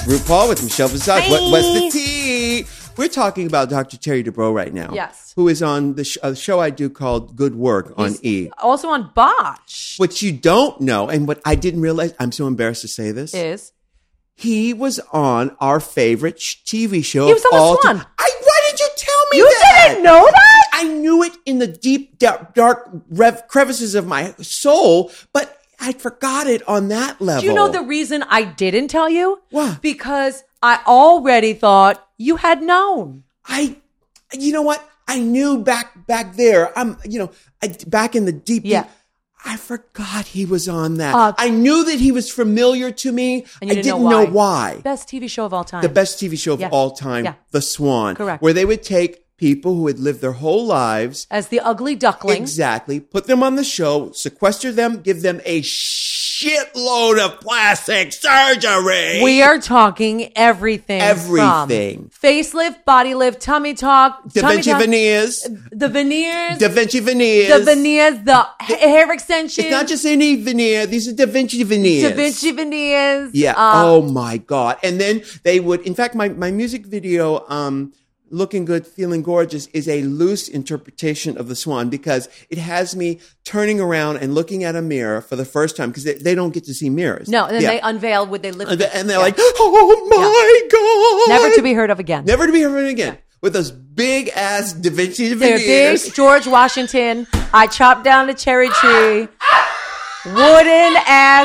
RuPaul with Michelle Visage. Hi. What's the tea? We're talking about Dr. Terry Dubrow right now. Yes. Who is on the show I do called Good Work on E. Also on Botch. What you don't know, and what I didn't realize, I'm so embarrassed to say this. Is He was on our favorite TV show. He was on The Swan. Why did you tell me you that? didn't know that? I knew it in the deep, dark crevices of my soul, but I forgot it on that level. Do you know the reason I didn't tell you? What? Because I already thought you had known. You know what? I knew back there. Back in the deep. Yeah. I forgot he was on that. I knew that he was familiar to me. And you I didn't didn't know why. Best TV show of all time. The best TV show of all time, Yeah. The Swan. Correct. Where they would take people who had lived their whole lives. As the ugly duckling. Exactly. Put them on the show, sequester them, give them a shitload of plastic surgery. We are talking everything. Everything. From facelift, body lift, tummy talk. Da Vinci veneers. The veneers. Da Vinci veneers. The veneers, the hair extensions. It's not just any veneer. These are Da Vinci veneers. Da Vinci veneers. Yeah. Oh my God. And then they would, in fact, my music video, Looking Good, Feeling Gorgeous is a loose interpretation of The Swan because it has me turning around and looking at a mirror for the first time because they don't get to see mirrors. No, and then they unveil with they lift and they're like, oh my God. Never to be heard of again. Never to be heard of again. With those big ass Da Vinci They're veneers. big. George Washington. I chopped down a cherry tree. Wooden ass.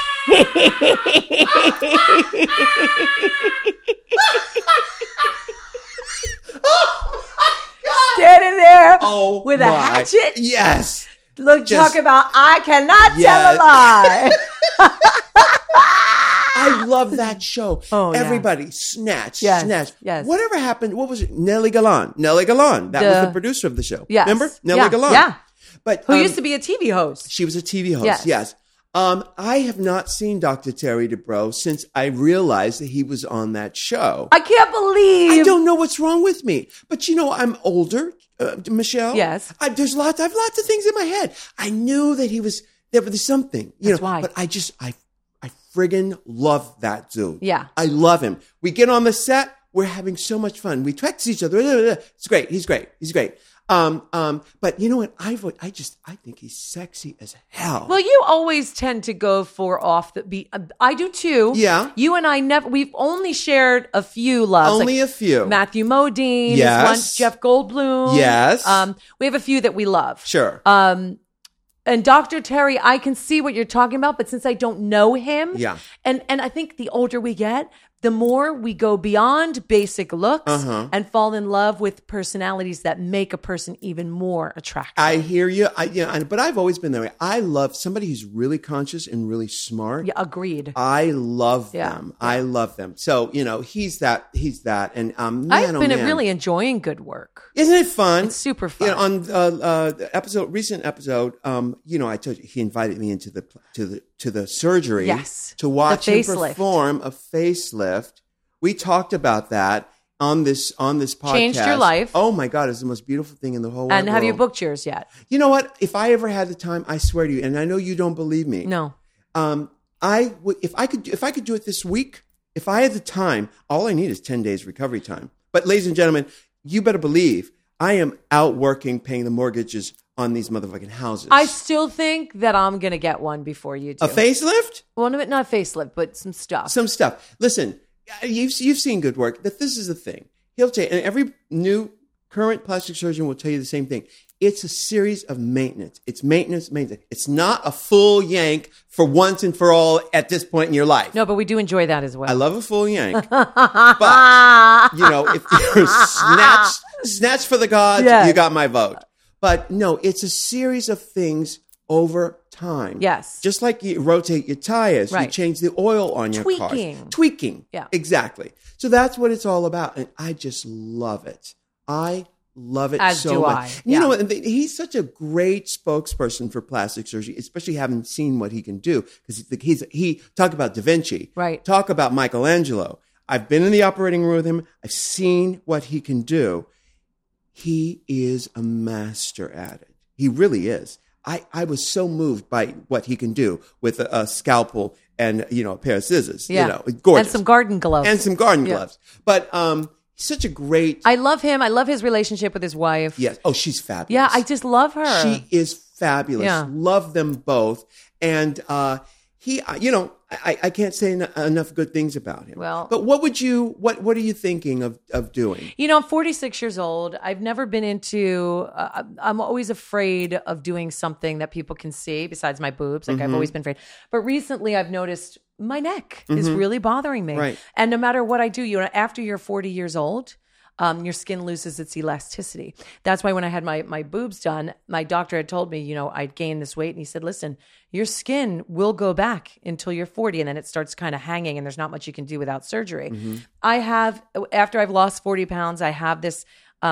Oh my God. Standing there with a my. hatchet. Yes. Look, talk about, I cannot tell a lie. I love that show. Oh, yeah. Everybody, Snatch. Yes. Whatever happened? What was it? Nellie Galan. That was the producer of the show. Yes. Remember? Nellie Galan. Yeah. But, Who used to be a TV host. She was a TV host. Yes. I have not seen Dr. Terry Dubrow since I realized that he was on that show. I can't believe. I don't know what's wrong with me. But I'm older, Michelle. Yes. I have lots of things in my head. I knew that there was something. That's why. But I friggin' love that dude. Yeah. I love him. We get on the set. We're having so much fun. We text each other. It's great. He's great. But you know what? I think he's sexy as hell. Well, you always tend to go for off the beat. I do too. Yeah. You and I we've only shared a few loves. Only a few. Matthew Modine. Yes. One, Jeff Goldblum. Yes. We have a few that we love. Sure. And Dr. Terry, I can see what you're talking about, but since I don't know him, and I think the older we get, the more we go beyond basic looks and fall in love with personalities that make a person even more attractive. I hear you. But I've always been that way. I love somebody who's really conscious and really smart. Yeah, agreed. I love them. Yeah. I love them. So, he's that. And I've been really enjoying Good Work. Isn't it fun? It's super fun. On the recent episode, I told you he invited me into the surgery. Yes. To watch him perform a facelift. We talked about that on this podcast. Changed your life. Oh my God, it's the most beautiful thing in the whole world. And have you booked yours yet? You know what? If I ever had the time, I swear to you, and I know you don't believe me. No. If I could do it this week, if I had the time, all I need is 10 days recovery time. But ladies and gentlemen, you better believe I am out working, paying the mortgages on these motherfucking houses. I still think that I'm going to get one before you do. A facelift? Well, no, not facelift, but some stuff. Some stuff. Listen, you've seen Good Work. That this is the thing. He'll tell you, and every new current plastic surgeon will tell you the same thing. It's a series of maintenance. It's maintenance. It's not a full yank for once and for all at this point in your life. No, but we do enjoy that as well. I love a full yank. But, if you're snatch for the gods, you got my vote. But no, it's a series of things over time. Yes. Just like you rotate your tires, you change the oil on your car. Tweaking. Yeah. Exactly. So that's what it's all about. And I just love it. I love it As so do much. I. You know, and he's such a great spokesperson for plastic surgery, especially having seen what he can do. Because he talk about Da Vinci. Right. Talk about Michelangelo. I've been in the operating room with him. I've seen what he can do. He is a master at it. He really is. I was so moved by what he can do with a scalpel and, a pair of scissors. Gorgeous. And some garden gloves. But he's such a great... I love him. I love his relationship with his wife. Yes. Oh, she's fabulous. Yeah, I just love her. She is fabulous. Yeah. Love them both. And he, I can't say enough good things about him. Well, but what are you thinking of doing? I'm 46 years old. I've never been into, I'm always afraid of doing something that people can see besides my boobs. Like I've always been afraid. But recently I've noticed my neck is really bothering me. Right. And no matter what I do, after you're 40 years old, your skin loses its elasticity. That's why when I had my boobs done, my doctor had told me, I'd gained this weight. And he said, listen, your skin will go back until you're 40. And then it starts kind of hanging and there's not much you can do without surgery. After I've lost 40 pounds, I have this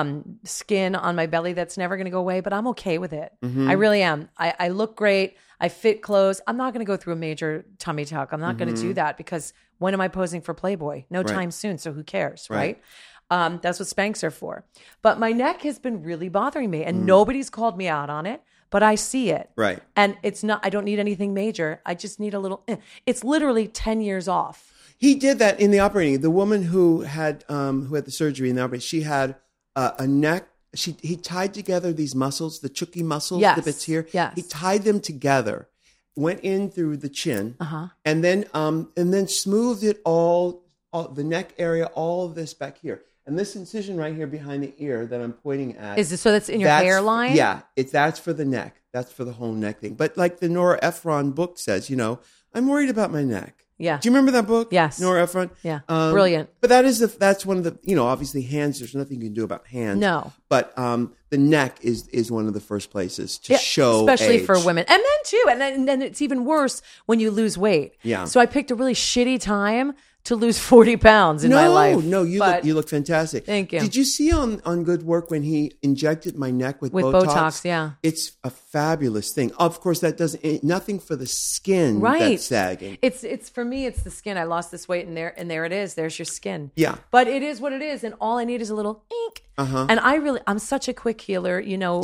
skin on my belly that's never going to go away, but I'm okay with it. I really am. I look great. I fit clothes. I'm not going to go through a major tummy tuck. I'm not going to do that because when am I posing for Playboy? No time soon. So who cares, right? That's what Spanx are for. But my neck has been really bothering me and nobody's called me out on it, but I see it. Right. And I don't need anything major. I just need a little, it's literally 10 years off. He did that in the operating. The woman who had the surgery in the operating, she had a neck. He tied together these muscles, the Chucky muscles, the bits here. Yes. He tied them together, went in through the chin, and then smoothed it all the neck area, all of this back here. And this incision right here behind the ear that I'm pointing at. Is this so that's in your hairline? Yeah, that's for the neck. That's for the whole neck thing. But like the Nora Ephron book says, I'm worried about my neck. Yeah. Do you remember that book? Yes. Nora Ephron? Yeah. Brilliant. But that's one of the, obviously hands, there's nothing you can do about hands. No. But the neck is one of the first places to show especially age. for women. And men too. And then it's even worse when you lose weight. Yeah. So I picked a really shitty time to lose 40 pounds in my life. No, you look fantastic. Thank you. Did you see on Good Work when he injected my neck with Botox? Yeah. It's a fabulous thing. Of course, that doesn't nothing for the skin that's sagging. It's for me, it's the skin. I lost this weight and there it is. There's your skin. Yeah. But it is what it is. And all I need is a little ink. And I'm such a quick healer,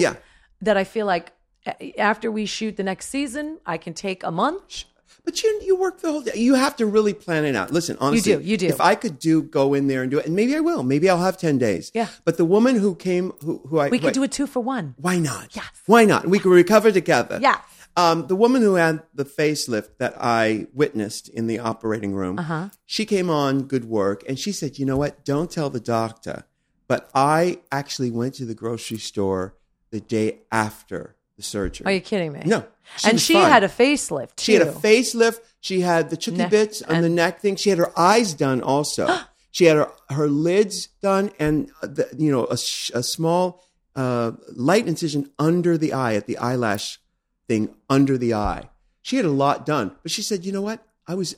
that I feel like after we shoot the next season, I can take a month. But you work the whole day. You have to really plan it out. Listen, honestly. You do. If I could go in there and do it, and maybe I will. Maybe I'll have 10 days. Yeah. But the woman who came, we could do a 2-for-1. Why not? Yes. Why not? We could recover together. Yes. The woman who had the facelift that I witnessed in the operating room, she came on Good Work, and she said, you know what? Don't tell the doctor. But I actually went to the grocery store the day after the surgery. Are you kidding me? No. She had a facelift, too. She had a facelift. She had the Chucky bits on the neck thing. She had her eyes done also. She had her lids done and, a small light incision under the eye, at the eyelash thing under the eye. She had a lot done. But she said, you know what? I was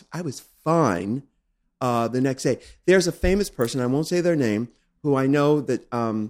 fine the next day. There's a famous person, I won't say their name, who I know that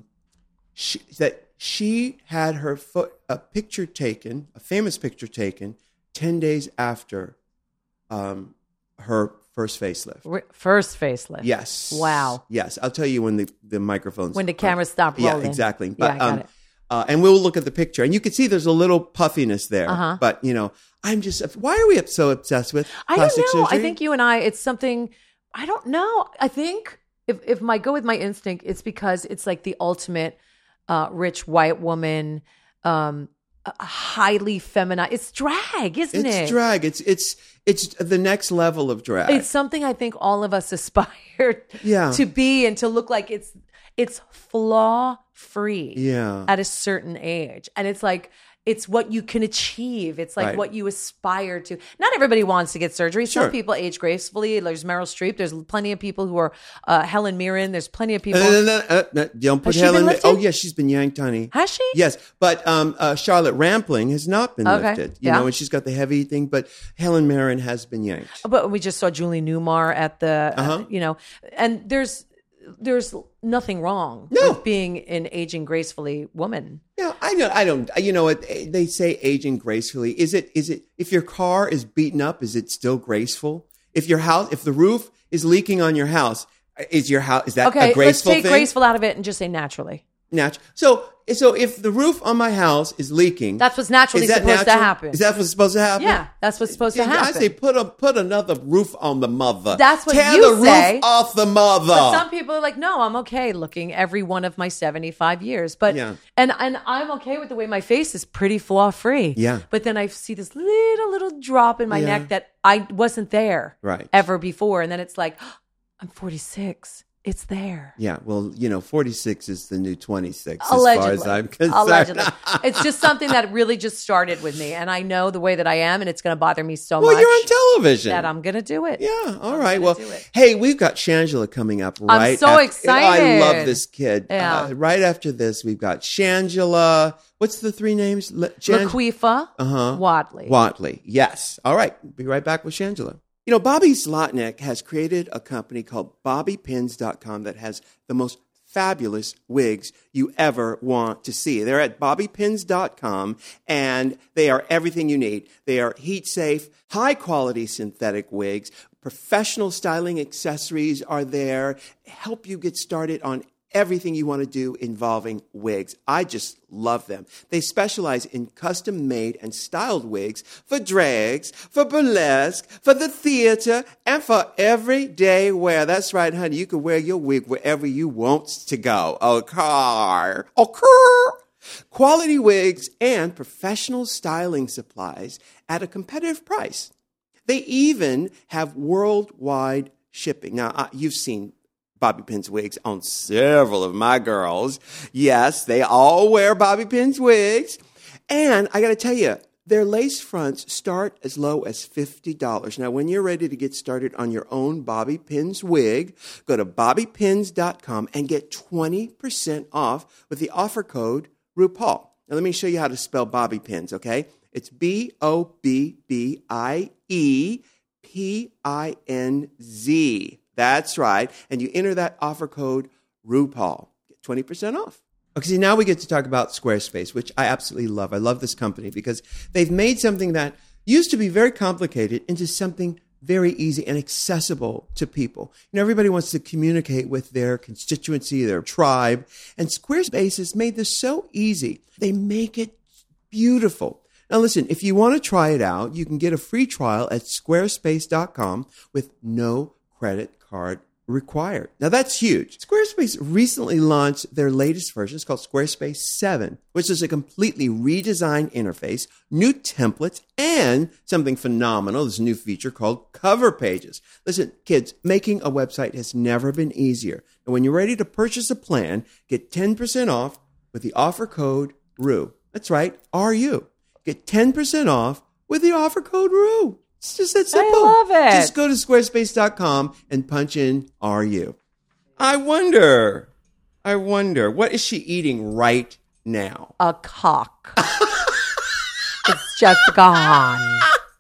she had a famous picture taken 10 days after her first facelift. First facelift. Yes. Wow. Yes. I'll tell you when the microphones. When the camera stopped rolling. Yeah, exactly. But, I got it. And we'll look at the picture, and you can see there's a little puffiness there. But I'm just. Why are we so obsessed with plastic surgery? I think you and it's something. I don't know. I think if I go with my instinct, it's because it's like the ultimate rich white woman, highly feminine. It's drag, isn't it? It's drag. It's the next level of drag. It's something I think all of us aspire to be and to look like. It's flaw free at a certain age. And it's like, it's what you can achieve. It's like what you aspire to. Not everybody wants to get surgery. Some people age gracefully. There's Meryl Streep. There's plenty of people who are Helen Mirren. There's plenty of people. No, don't put Helen. Oh, yes, she's been yanked, honey. Has she? Yes, but Charlotte Rampling has not been lifted. You know, and she's got the heavy thing. But Helen Mirren has been yanked. But we just saw Julie Newmar at the, and there's nothing wrong with being an aging gracefully woman. Yeah, I don't. You know what they say? Aging gracefully. Is it? If your car is beaten up, is it still graceful? If the roof is leaking on your house, is that a graceful thing? Let's take graceful out of it and just say naturally. Natural. So if the roof on my house is leaking, that's what's naturally supposed to happen. Is that what's supposed to happen? Yeah, that's what's supposed to happen. I say put another roof on the mother. That's what Tear you the say. roof off the mother. But some people are like, no, I'm okay looking every one of my 75 years. But and I'm okay with the way my face is pretty flaw free. Yeah. But then I see this little drop in my neck that I wasn't there ever before, and then it's like, oh, I'm 46. It's there. Yeah, well, 46 is the new 26 Allegedly. as far as I'm concerned. Allegedly. It's just something that really just started with me. And I know the way that I am, and it's going to bother me so much. Well, you're on television. That I'm going to do it. Yeah, all right. Well, hey, we've got Shangela coming up right I'm so excited. I love this kid. Yeah. Right after this, we've got Shangela. What's the three names? Laquifa Watley. Yes. All right. Be right back with Shangela. Bobby Zlotnick has created a company called BobbyPins.com that has the most fabulous wigs you ever want to see. They're at BobbyPins.com, and they are everything you need. They are heat safe, high quality synthetic wigs. Professional styling accessories are there. Help you get started on everything you want to do involving wigs. I just love them. They specialize in custom-made and styled wigs for drags, for burlesque, for the theater, and for everyday wear. That's right, honey. You can wear your wig wherever you want to go. Okay. Quality wigs and professional styling supplies at a competitive price. They even have worldwide shipping. Now, you've seen Bobby Pins wigs on several of my girls. Yes, they all wear Bobby Pins wigs. And I got to tell you, their lace fronts start as low as $50. Now, when you're ready to get started on your own Bobby Pins wig, go to BobbyPins.com and get 20% off with the offer code RuPaul. Now, let me show you how to spell Bobby Pins, okay? It's BobbyPinz. That's right. And you enter that offer code RuPaul. Get 20% off. Okay, see, now we get to talk about Squarespace, which I absolutely love. I love this company because they've made something that used to be very complicated into something very easy and accessible to people. Everybody wants to communicate with their constituency, their tribe, and Squarespace has made this so easy. They make it beautiful. Now listen, if you want to try it out, you can get a free trial at squarespace.com with no credit card required. Now that's huge. Squarespace recently launched their latest version. It's called Squarespace 7, which is a completely redesigned interface, new templates, and something phenomenal, this new feature called cover pages. Listen, kids, making a website has never been easier. And when you're ready to purchase a plan, get 10% off with the offer code RU. That's right, RU. Get 10% off with the offer code RU. It's just that simple. I love it. Just go to squarespace.com and punch in RU. I wonder, what is she eating right now? A cock. It's Jessica Hahn.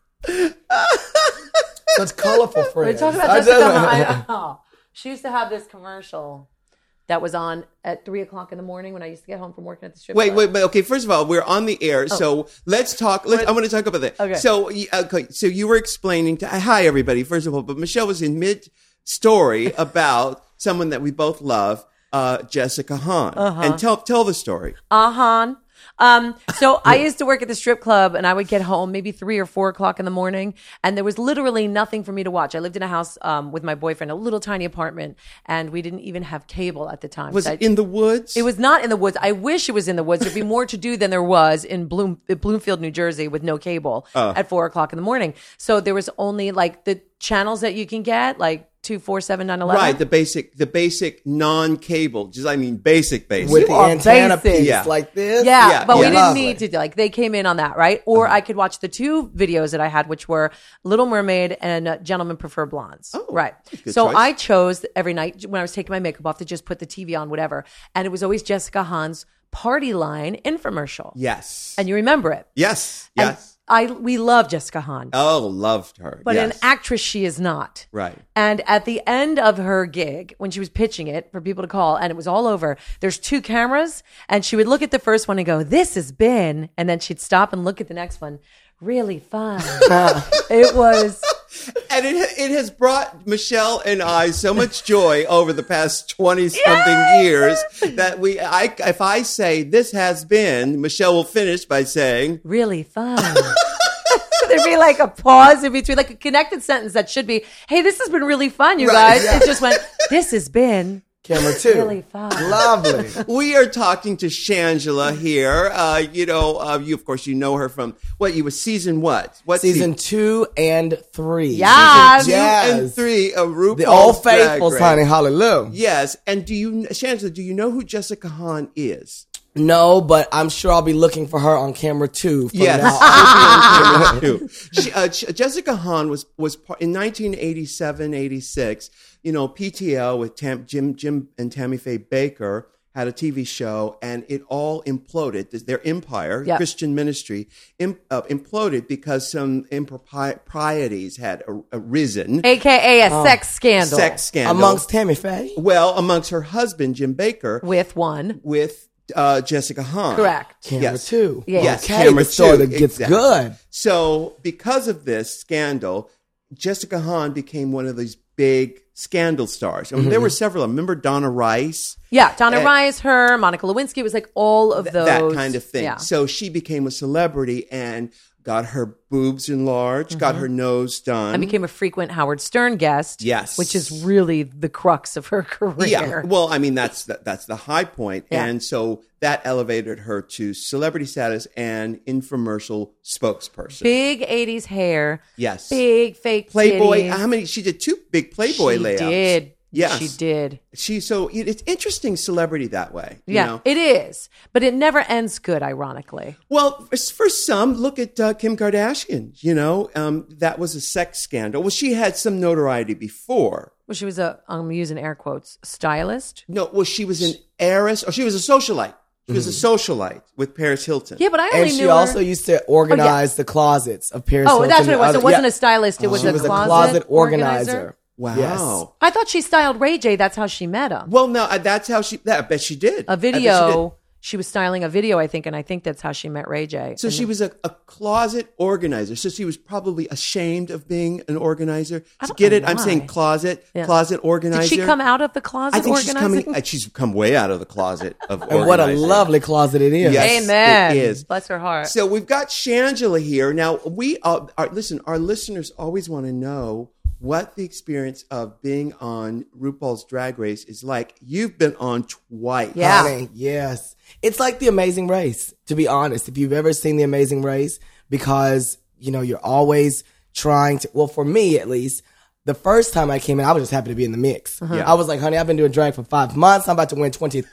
That's colorful for you. We're talking about Jessica Hahn. She used to have this commercial that was on at 3:00 in the morning when I used to get home from working at the strip club. Wait. Okay, first of all, we're on the air, so let's talk. I want to talk about that. Okay. So you were explaining to hi everybody. First of all, but Michelle was in mid story about someone that we both love, Jessica Hahn, and tell the story. Hahn. So I used to work at the strip club, and I would get home maybe 3 or 4 o'clock in the morning, and there was literally nothing for me to watch. I lived in a house with my boyfriend, a little tiny apartment, and we didn't even have cable at the time. Was it in the woods? It was not in the woods. I wish it was in the woods. There'd be more to do than there was in Bloomfield, New Jersey, with no cable at 4 o'clock in the morning. So there was only like the channels that you can get, like 2, 4, 7, 9, 11. Right, the basic non-cable, basic. With the antenna piece like this. Yeah, but we didn't need to, like, they came in on that, right? Or I could watch the 2 videos that I had, which were Little Mermaid and Gentlemen Prefer Blondes. Oh, right. So choice. I chose every night when I was taking my makeup off to just put the TV on, whatever. And it was always Jessica Hahn's Party Line infomercial. Yes. And you remember it. Yes. We love Jessica Hahn. Oh, loved her. But an actress she is not. Right. And at the end of her gig, when she was pitching it for people to call and it was all over, there's 2 cameras and she would look at the first one and go, "This has been," and then she'd stop and look at the next one. Really fun. It was And it has brought Michelle and I so much joy over the past 20-something years that if I say this has been, Michelle will finish by saying, really fun. There'd be like a pause in between, like a connected sentence that should be, hey, this has been really fun, you guys. Yeah. It just went, this has been Camera 2. Really fun. Lovely. We are talking to Shangela here. You of course, you know her from you were season what? Season 2 and 3. Yeah. Season 2 and 3 of RuPaul's The Old Faithfuls, honey. Hallelujah. Yes. And Shangela, do you know who Jessica Hahn is? No, but I'm sure I'll be looking for her on camera 2. Yes, on camera 2. Jessica Hahn was in 1987-86. PTL with Jim and Tammy Faye Baker had a TV show, and it all imploded. Their empire, Christian ministry, imploded because some improprieties had arisen. AKA a sex scandal. Sex scandal. Amongst Tammy Faye? Well, amongst her husband, Jim Baker. With Jessica Hahn. Correct. Camera 2. Yes, okay, camera 2. The story gets good. So, because of this scandal, Jessica Hahn became one of these big scandal stars. I mean, there were several. Remember Donna Rice? Yeah, Donna Rice, her, Monica Lewinsky. It was like all of those. That kind of thing. Yeah. So she became a celebrity and got her boobs enlarged, got her nose done. And became a frequent Howard Stern guest. Yes. Which is really the crux of her career. Yeah. Well, I mean, that's the high point. Yeah. And so that elevated her to celebrity status and infomercial spokesperson. Big 80s hair. Yes. Big fake Playboy. titties. She did 2 big Playboy layouts. She did. Yes. She did. It's interesting celebrity that way. Yeah, it is. But it never ends good, ironically. Well, for some, look at Kim Kardashian. That was a sex scandal. Well, she had some notoriety before. Well, she was I'm using air quotes, stylist. No, well, she was an heiress, or she was a socialite. She was a socialite with Paris Hilton. Yeah, but I only knew her. And she also used to organize the closets of Paris Hilton. Oh, that's what it was. It wasn't a stylist. It was a closet organizer. Wow. Yes. I thought she styled Ray J. That's how she met him. Well, no, that's how I bet she did. A video. She was styling a video, I think, and I think that's how she met Ray J. So she was a closet organizer. So she was probably ashamed of being an organizer. Get it? Why. I'm saying closet organizer. Did she come out of the closet? I think she's come way out of the closet of organizing. And what a lovely closet it is. Yes, amen. It is. Bless her heart. So we've got Shangela here. Now, our listeners always want to know what the experience of being on RuPaul's Drag Race is like. You've been on twice. Yeah. Honey, yes. It's like The Amazing Race, to be honest. If you've ever seen The Amazing Race, because, you're always trying to, well, for me at least, the first time I came in, I was just happy to be in the mix. I was like, honey, I've been doing drag for 5 months. I'm about to win $20,000.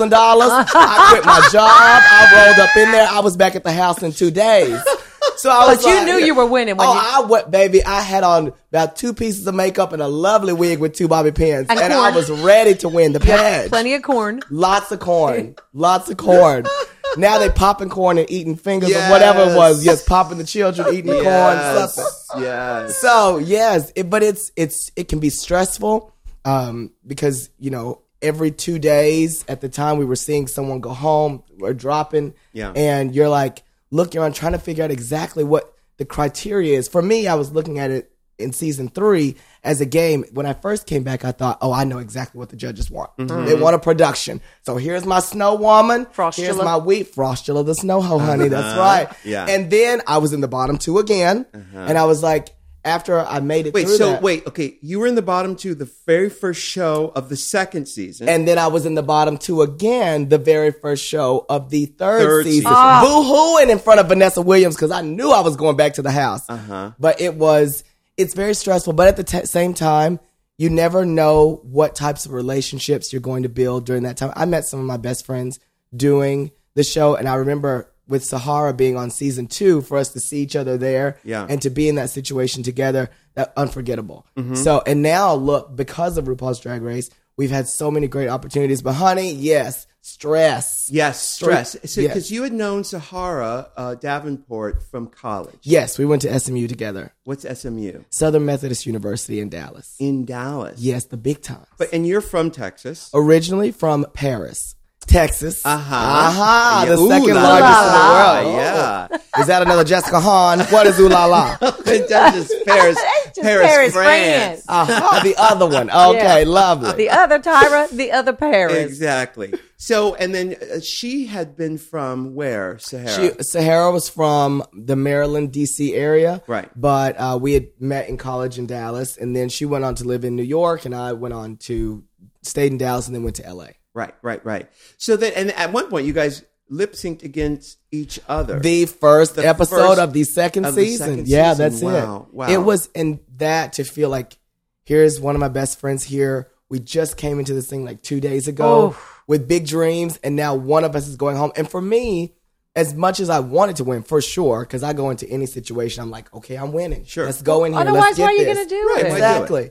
I quit my job. I rolled up in there. I was back at the house in 2 days. So I was you knew you were winning. I went, baby. I had on about 2 pieces of makeup and a lovely wig with 2 bobby pins. And I was ready to win the pageant. Plenty of corn. Lots of corn. Lots of corn. Now they popping corn and eating fingers or whatever it was. Yes, popping the children, eating corn, something. Yes. So, yes. It can be stressful because, every 2 days at the time we were seeing someone go home or dropping. Yeah. And you're like, looking around, trying to figure out exactly what the criteria is. For me, I was looking at it in season 3 as a game. When I first came back, I thought, I know exactly what the judges want. They want a production. So here's my snow woman. Frostula. Here's my wheat. Frostula the snow hoe, honey. That's right. Yeah. And then I was in the bottom 2 again. And I was like, after I made it through that. Okay. You were in the bottom 2 the very first show of the second season. And then I was in the bottom 2 again the very first show of the third season. Boo-hooing in front of Vanessa Williams because I knew I was going back to the house. But it's very stressful. But at the same time, you never know what types of relationships you're going to build during that time. I met some of my best friends doing the show, and I remember with Sahara being on season 2, for us to see each other there and to be in that situation together, that unforgettable. So, and now look, because of RuPaul's Drag Race, we've had so many great opportunities. But honey, yes, stress. Yes, stress. So, because you had known Sahara Davenport from college. Yes, we went to SMU together. What's SMU? Southern Methodist University in Dallas. In Dallas. Yes, the big time. And you're from Texas. Originally from Paris. Texas. Yeah, The ooh, second la, largest in the la, world. Yeah. Is that another Jessica Hahn? What is ooh la la? That's just Paris, France. The other one. Okay, lovely. The other Tyra, the other Paris. Exactly. So, and then she had been from where, Sahara? Sahara was from the Maryland, D.C. area. Right. But we had met in college in Dallas, and then she went on to live in New York, and I went on to stayed in Dallas and then went to L.A. Right. So then, and at one point, you guys lip synced against each other. The first episode of the second season. Yeah, that's Wow. it. It was in that to feel like, here's one of my best friends here. We just came into this thing like 2 days ago with big dreams, and now one of us is going home. And for me, as much as I wanted to win, for sure, because I go into any situation, I'm like, okay, I'm winning. Sure. Let's go in here. Otherwise, Let's get why are you this. going to do Right, it? Exactly.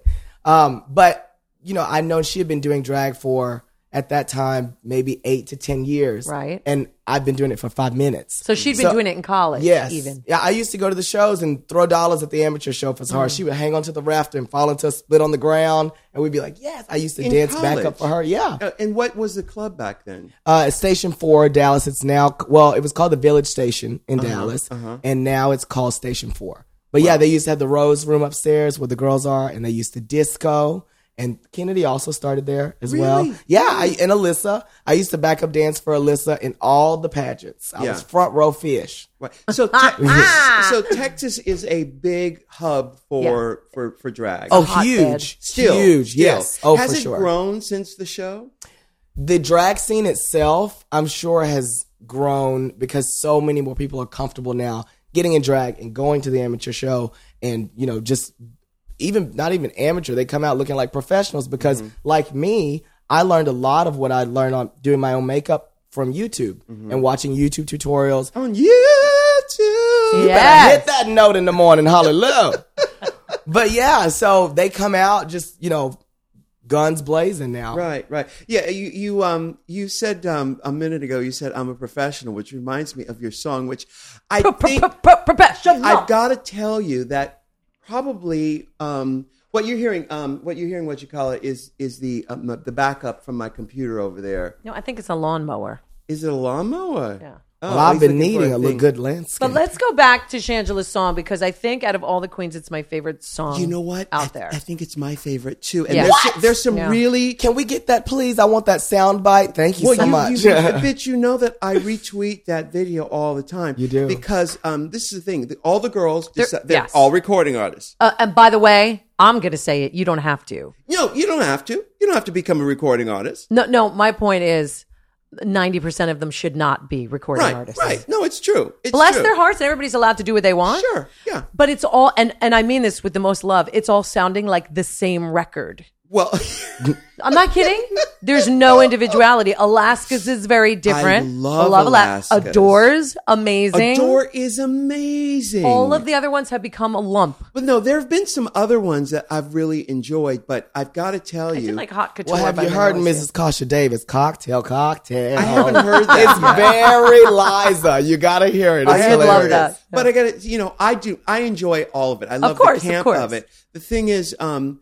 But, I know she had been doing drag for, at that time, maybe 8 to 10 years. Right. And I've been doing it for 5 minutes. So she'd been doing it in college, yes. even. Yeah, I used to go to the shows and throw dollars at the amateur show for Sahara. She would hang onto the rafter and fall into a split on the ground, and we'd be like, yes. I used to In dance college? back up for her. Yeah. And what was the club back then? Station 4, Dallas. It's now, it was called the Village Station in Dallas, and now it's called Station 4. But yeah, they used to have the Rose Room upstairs where the girls are, and they used to disco. And Kennedy also started there as well. Yeah, and Alyssa. I used to back up dance for Alyssa in all the pageants. I was front row fish. Right. So, so Texas is a big hub for drag. Oh, huge. Huge, yes. Oh, Has for it sure. grown since the show? The drag scene itself, I'm sure, has grown because so many more people are comfortable now getting in drag and going to the amateur show and, just not even amateur. They come out looking like professionals because, like me, I learned a lot of what I learned on doing my own makeup from YouTube and watching YouTube tutorials. On YouTube. You better hit that note in the morning. Hallelujah. But yeah, so they come out just, guns blazing now. Right. Yeah, you said a minute ago, you said I'm a professional, which reminds me of your song, which I think professional. I've got to tell you that probably what you're hearing, what you call it, is the backup from my computer over there. No, I think it's a lawnmower. Is it a lawnmower? Yeah. Well, I've been needing a good landscape. But let's go back to Shangela's song because I think out of all the queens, it's my favorite song. You know what? Out there. I think it's my favorite too. And Yeah. there's some really. Can we get that, please? I want that sound bite. Thank you so much. Bitch, you know that I retweet that video all the time. You do. Because this is the thing. All the girls, they're yes. all recording artists. And by the way, I'm going to say it. You don't have to. No, you don't have to. You don't have to become a recording artist. No, my point is 90% of them should not be recording artists. Right. No, it's true. Bless their hearts, and everybody's allowed to do what they want. Sure, yeah. But it's all, and I mean this with the most love, it's all sounding like the same record. Well, I'm not kidding. There's no individuality. Alaska's is very different. I love Alaska's. Adore's amazing. Adore is amazing. All of the other ones have become a lump. But no, there have been some other ones that I've really enjoyed, but I've got to tell I you. did like Hot Couture. Well, have you heard Mrs. Kasha Davis? Cocktail. I haven't heard that. It's very Liza. You got to hear it. I It's did love hilarious. that. But I got to, I enjoy all of it. I love course, the camp of course. of it. The thing is,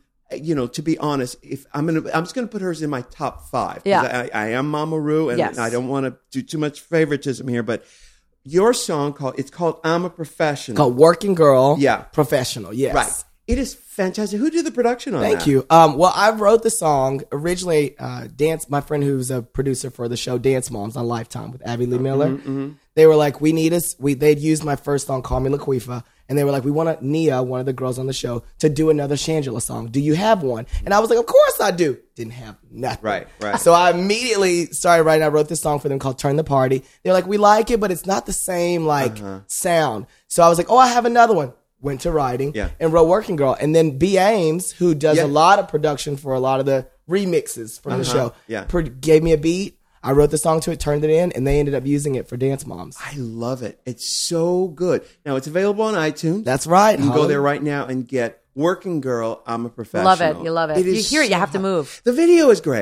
to be honest, if I'm just gonna put hers in my top 5. Yeah. I am Mama Ru, and Yes. I don't want to do too much favoritism here, but your song it's called "I'm a Professional." Called Working Girl. Yeah. Professional. Yes. Right. It is fantastic. Who did the production on that? Thank you. Well, I wrote the song originally. My friend who's a producer for the show Dance Moms on Lifetime with Abby Lee Miller. They were like, they'd used my first song, Call Me Laquifa, and they were like, we want Nia, one of the girls on the show, to do another Shangela song. Do you have one? And I was like, of course I do. Didn't have nothing. Right. So I immediately started writing. I wrote this song for them called Turn the Party. They're like, we like it, but it's not the same sound. So I was like, I have another one. Went to writing and wrote Working Girl. And then B. Ames, who does a lot of production for a lot of the remixes from the show, gave me a beat. I wrote the song to it, turned it in, and they ended up using it for Dance Moms. I love it. It's so good. Now, it's available on iTunes. That's right. You can go there right now and get Working Girl, I'm a Professional. Love it. You love it. You hear it, you have to move. The video is great. Yeah.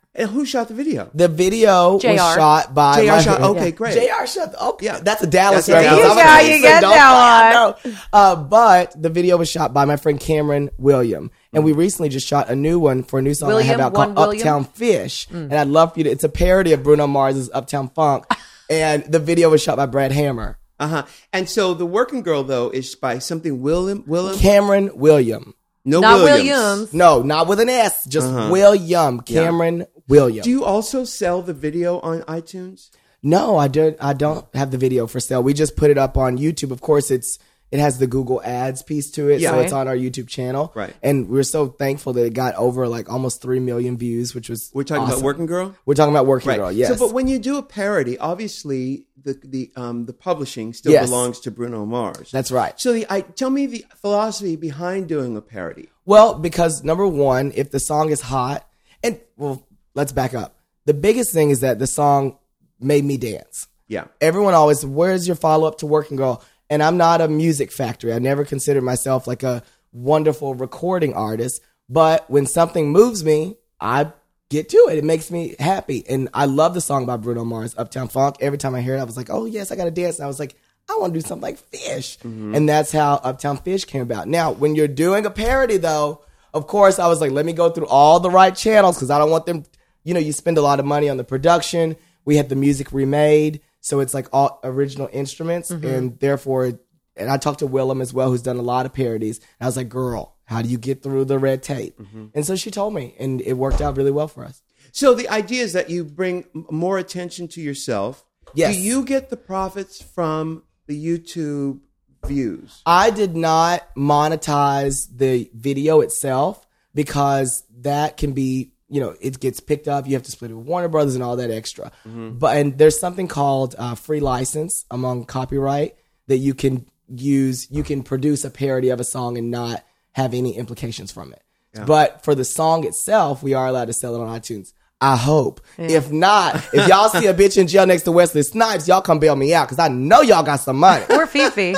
And who shot the video? The video was shot by JR shot. Okay, great. JR shot. Okay, yeah. That's a Dallas. You get that one. But the video was shot by my friend Cameron William, and we recently just shot a new one for a new song I have out called Uptown Fish. And I'd love for you to. It's a parody of Bruno Mars's Uptown Funk, and the video was shot by Brad Hammer. And so the Working Girl though is by something Willem Cameron William. No, not Williams. No, not with an S. Just William. Cameron William. Do you also sell the video on iTunes? No, I don't have the video for sale. We just put it up on YouTube. Of course, it has the Google Ads piece to it, so it's on our YouTube channel. Right. And we're so thankful that it got over like almost 3 million views, which was We're talking about Working Girl? We're talking about Working Girl, yes. So, but when you do a parody, obviously the publishing still belongs to Bruno Mars. That's right. So tell me the philosophy behind doing a parody. Well, because number one, if the song is hot, let's back up. The biggest thing is that the song made me dance. Yeah. Everyone always, where's your follow-up to Working Girl? And I'm not a music factory. I never considered myself like a wonderful recording artist. But when something moves me, I get to it. It makes me happy. And I love the song by Bruno Mars, Uptown Funk. Every time I hear it, I was like, oh, yes, I got to dance. And I was like, I want to do something like Fish. And that's how Uptown Fish came about. Now, when you're doing a parody, though, of course, I was like, let me go through all the right channels because I don't want them, you spend a lot of money on the production. We had the music remade. So it's like all original instruments. And therefore, and I talked to Willem as well, who's done a lot of parodies. And I was like, girl, how do you get through the red tape? And so she told me, and it worked out really well for us. So the idea is that you bring more attention to yourself. Yes. Do you get the profits from the YouTube views? I did not monetize the video itself because that can be, it gets picked up. You have to split it with Warner Brothers and all that extra. And there's something called free license among copyright that you can use. You can produce a parody of a song and not have any implications from it. Yeah. But for the song itself, we are allowed to sell it on iTunes. I hope. Yeah. If not, if y'all see a bitch in jail next to Wesley Snipes, y'all come bail me out because I know y'all got some money. Or Fifi.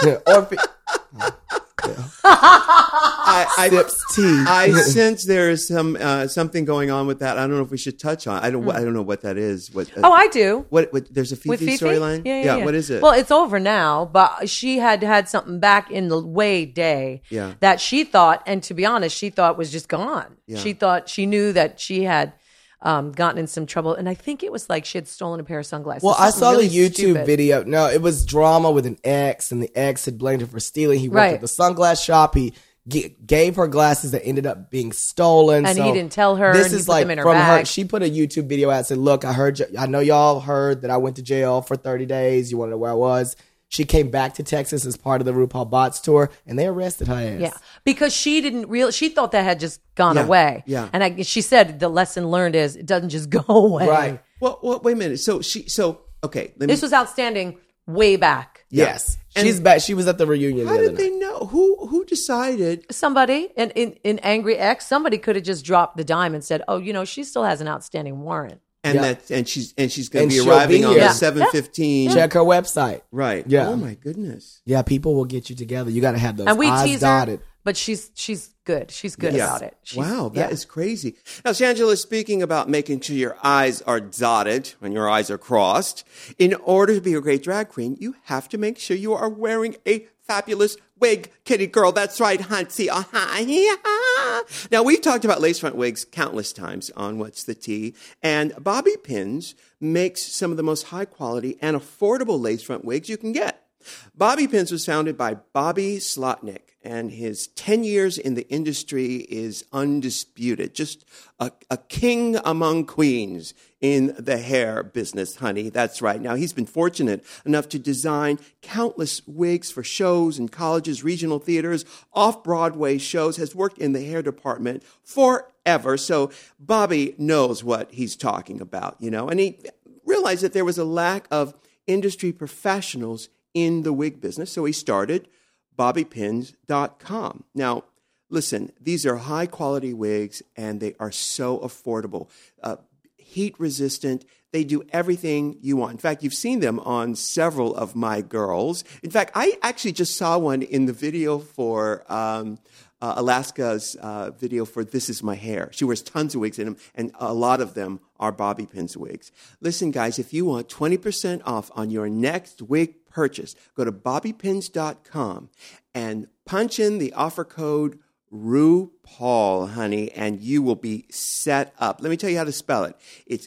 I sense there is something going on with that. I don't know if we should touch on. I don't know what that is. I do. What there's a Fifi storyline? Yeah. What is it? Well, it's over now, but she had something back in the way day that she thought, and to be honest, she thought was just gone. Yeah. She knew that she had gotten in some trouble, and I think it was like she had stolen a pair of sunglasses. Well, I saw really the YouTube video. No, it was drama with an ex, and the ex had blamed her for stealing. He worked at the sunglass shop. He gave her glasses that ended up being stolen, and he didn't tell her. This is like from her. She put a YouTube video out and said, "Look, I know y'all heard that I went to jail for 30 days. You want to know where I was?" She came back to Texas as part of the RuPaul Bots tour, and they arrested her ass. Yeah, because she she thought that had just gone away. Yeah, and she said the lesson learned is it doesn't just go away. Right. Well, wait a minute. Okay. This was outstanding way back. Yes, she's back. She was at the reunion. How did they know? Who decided? Somebody, in Angry X, somebody could have just dropped the dime and said, "Oh, she still has an outstanding warrant." And she's going to be arriving on the 7/15. Check her website. Right. Yeah. Oh my goodness. Yeah, people will get you together. You got to have those and we eyes tease dotted. her, but she's good. She's good about it. Wow, that is crazy. Now, Shangela, speaking about making sure your I's are dotted when your I's are crossed, in order to be a great drag queen, you have to make sure you are wearing a fabulous wig, kitty girl. That's right, Huntsy. Now, we've talked about lace front wigs countless times on What's the Tea, and Bobby Pins makes some of the most high quality and affordable lace front wigs you can get. Bobby Pins was founded by Bobby Slotnick, and his 10 years in the industry is undisputed. Just a king among queens in the hair business, honey. That's right. Now, he's been fortunate enough to design countless wigs for shows in colleges, regional theaters, off-Broadway shows, has worked in the hair department forever. So Bobby knows what he's talking about, and he realized that there was a lack of industry professionals in the wig business. So he started BobbyPins.com. Now, listen, these are high quality wigs and they are so affordable, heat resistant. They do everything you want. In fact, you've seen them on several of my girls. In fact, I actually just saw one in the video for Alaska's video for This Is My Hair. She wears tons of wigs in them, and a lot of them are bobby pins wigs. Listen, guys, if you want 20% off on your next wig purchase, go to bobbypins.com and punch in the offer code RuPaul, honey, and you will be set up. Let me tell you how to spell it. It's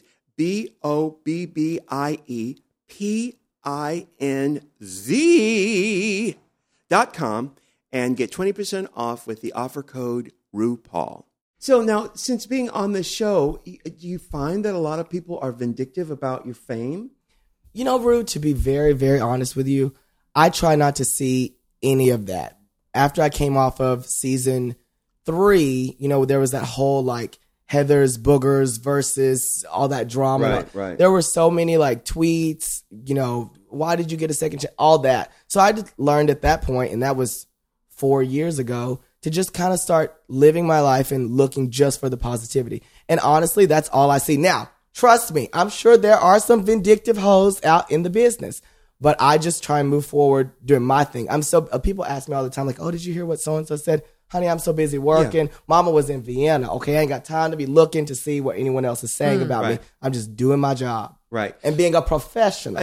BOBBIEPINZ.com and get 20% off with the offer code RuPaul. So now, since being on the show, do you find that a lot of people are vindictive about your fame? You know, Ru, to be very, very honest with you, I try not to see any of that. After I came off of season 3, you know, there was that whole like Heather's boogers versus all that drama. Right. There were so many like tweets, you know, why did you get a second chance? All that. So I just learned at that point, and that was 4 years ago, to just kind of start living my life and looking just for the positivity. And honestly, that's all I see. Now, trust me, I'm sure there are some vindictive hoes out in the business. But I just try and move forward doing my thing. People ask me all the time, like, oh, did you hear what so-and-so said? Honey, I'm so busy working. Yeah. Mama was in Vienna. Okay, I ain't got time to be looking to see what anyone else is saying about me. I'm just doing my job. Right. And being a professional.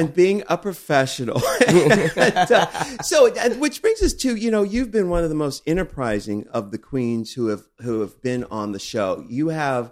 Which brings us to, you know, you've been one of the most enterprising of the queens who have been on the show. You have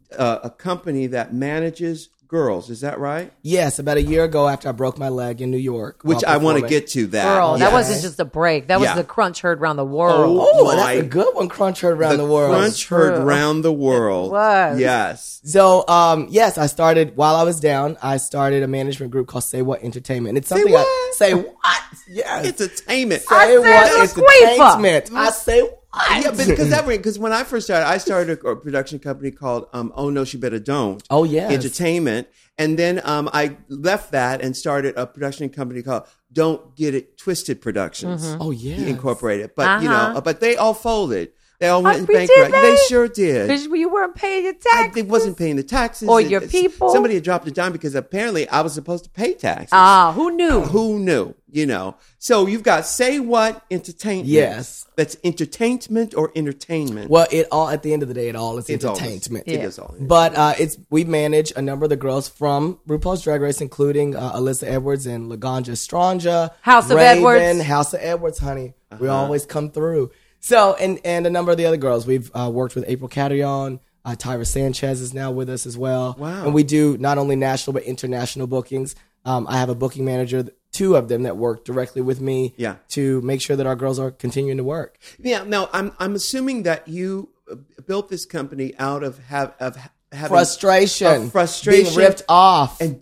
a company that manages girls, is that right? Yes, about a year ago after I broke my leg in New York. Which I want to get to that. Girl, that wasn't just a break. That was the crunch heard around the world. Oh, that's a good one, crunch heard around the world. Crunch heard around the world. It was. Yes. So, yes, I started, while I was down, I started a management group called Say What Entertainment. It's something Say What? Yes. Entertainment. Say What Entertainment. I say what? Yeah, because when I first started, I started a production company called Oh No, She Better Don't. Oh, yes. Entertainment. And then I left that and started a production company called Don't Get It Twisted Productions. Mm-hmm. Oh, yeah. Incorporated. But, you know, but they all folded. They all went bankrupt. They sure did. Because you weren't paying your taxes. They wasn't paying the taxes. Or your people. Somebody had dropped it down because apparently I was supposed to pay taxes. Who knew? Who knew? You know. So you've got Say What Entertainment. Yes. That's entertainment or entertainment. Well, at the end of the day, it all is entertainment. It is all. But we manage a number of the girls from RuPaul's Drag Race, including Alyssa Edwards and Laganja Stranja. House of Edwards. House of Edwards, honey. We always come through. So, and a number of the other girls. We've worked with April Catillon. Tyra Sanchez is now with us as well. Wow. And we do not only national but international bookings. I have a booking manager, 2 of them that work directly with me to make sure that our girls are continuing to work. Yeah. Now, I'm assuming that you built this company out of having frustration, being ripped off. And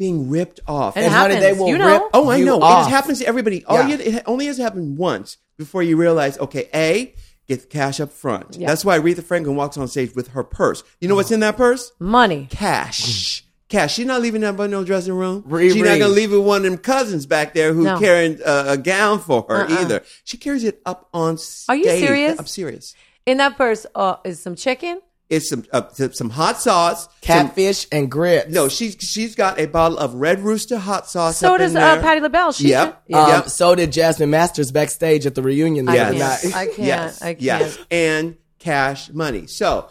honey, they will rip Oh, I know. Off. It happens to everybody. It only has to happen once before you realize, okay, get the cash up front. Yeah. That's why Aretha Franklin walks on stage with her purse. You know what's in that purse? Money. Cash. She's not leaving that by no dressing room. She's not going to leave it with one of them cousins back there who's carrying a gown for her either. She carries it up on stage. Are you serious? I'm serious. In that purse is some chicken? It's some hot sauce, catfish, and grits. No, she's got a bottle of Red Rooster hot sauce. So does Patti LaBelle. Yep. So did Jasmine Masters backstage at the reunion. I can't. Yes. And cash money. So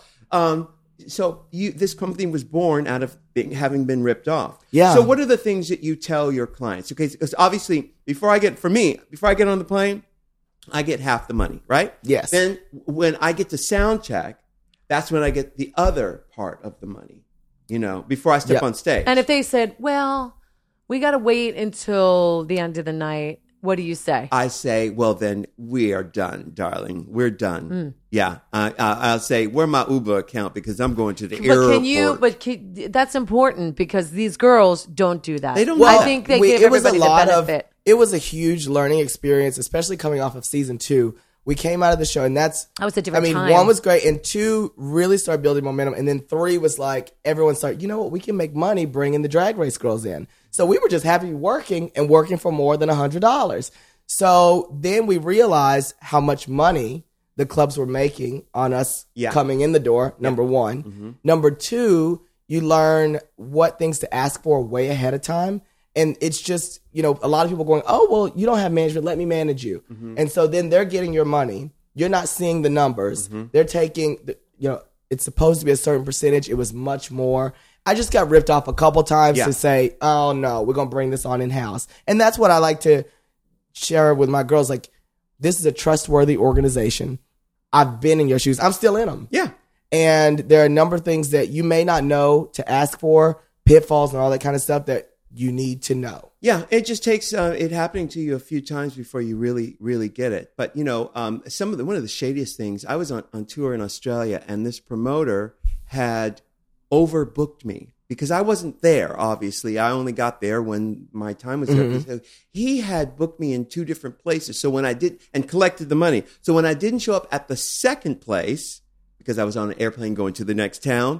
this company was born out of having been ripped off. Yeah. So what are the things that you tell your clients? Okay, because obviously before I get on the plane, I get half the money, right? Yes. Then when I get to sound check, that's when I get the other part of the money, you know, before I step on stage. And if they said, well, we got to wait until the end of the night, what do you say? I say, well, then we are done, darling. We're done. Yeah. I'll say, where's my Uber account? Because I'm going to the airport. That's important because these girls don't do that. They don't. Well, I think they give everybody the benefit. It was a huge learning experience, especially coming off of season 2. We came out of the show, and that was a different time. 1 was great, and 2 really started building momentum, and then 3 was like, everyone started, you know what, we can make money bringing the Drag Race girls in. So we were just happy working for more than $100. So then we realized how much money the clubs were making on us coming in the door, number 1. Mm-hmm. Number 2, you learn what things to ask for way ahead of time. And it's just, you know, a lot of people going, oh, well, you don't have management. Let me manage you. Mm-hmm. And so then they're getting your money. you're not seeing the numbers. They're taking, it's supposed to be a certain percentage. It was much more. I just got ripped off a couple times to say, oh no, we're going to bring this on in-house. And that's what I like to share with my girls. Like, this is a trustworthy organization. I've been in your shoes. I'm still in them. Yeah. And there are a number of things that you may not know to ask for, pitfalls and all that kind of stuff that you need to know. Yeah, it just takes it happening to you a few times before you really, really get it. But, one of the shadiest things, I was on tour in Australia, and this promoter had overbooked me because I wasn't there, obviously. I only got there when my time was up. So he had booked me in 2 different places. So when I did, and collected the money. So when I didn't show up at the second place, because I was on an airplane going to the next town,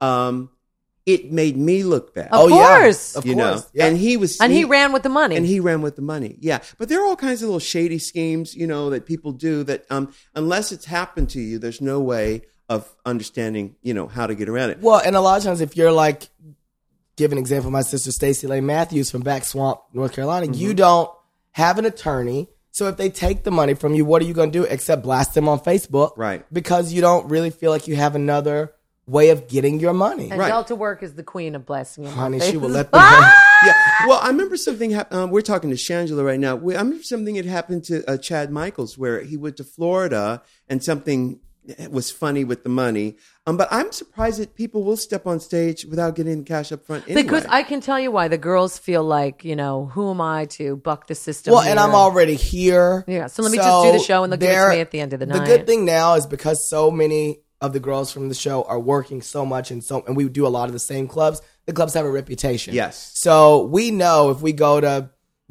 it made me look bad. Of course. Of course. Yeah. And he ran with the money. And he ran with the money. Yeah. But there are all kinds of little shady schemes, that people do that, unless it's happened to you, there's no way of understanding, how to get around it. Well, and a lot of times if you're like, give an example, my sister Stacey Lane Matthews from Back Swamp, North Carolina, you don't have an attorney. So if they take the money from you, what are you going to do except blast them on Facebook? Right. Because you don't really feel like you have another way of getting your money. And Delta Work is the queen of blasting them. Honey, she will let them Yeah. Well, I remember something happened. We're talking to Shangela right now. I remember something had happened to Chad Michaels where he went to Florida and something was funny with the money. But I'm surprised that people will step on stage without getting cash up front anyway. Because I can tell you why. The girls feel like, who am I to buck the system? Well, and I'm already here. Yeah, so let me just do the show and they'll give it to me at the end of the night. The good thing now is because so many of the girls from the show are working so much and we do a lot of the same clubs, the clubs have a reputation. Yes. So we know if we go to,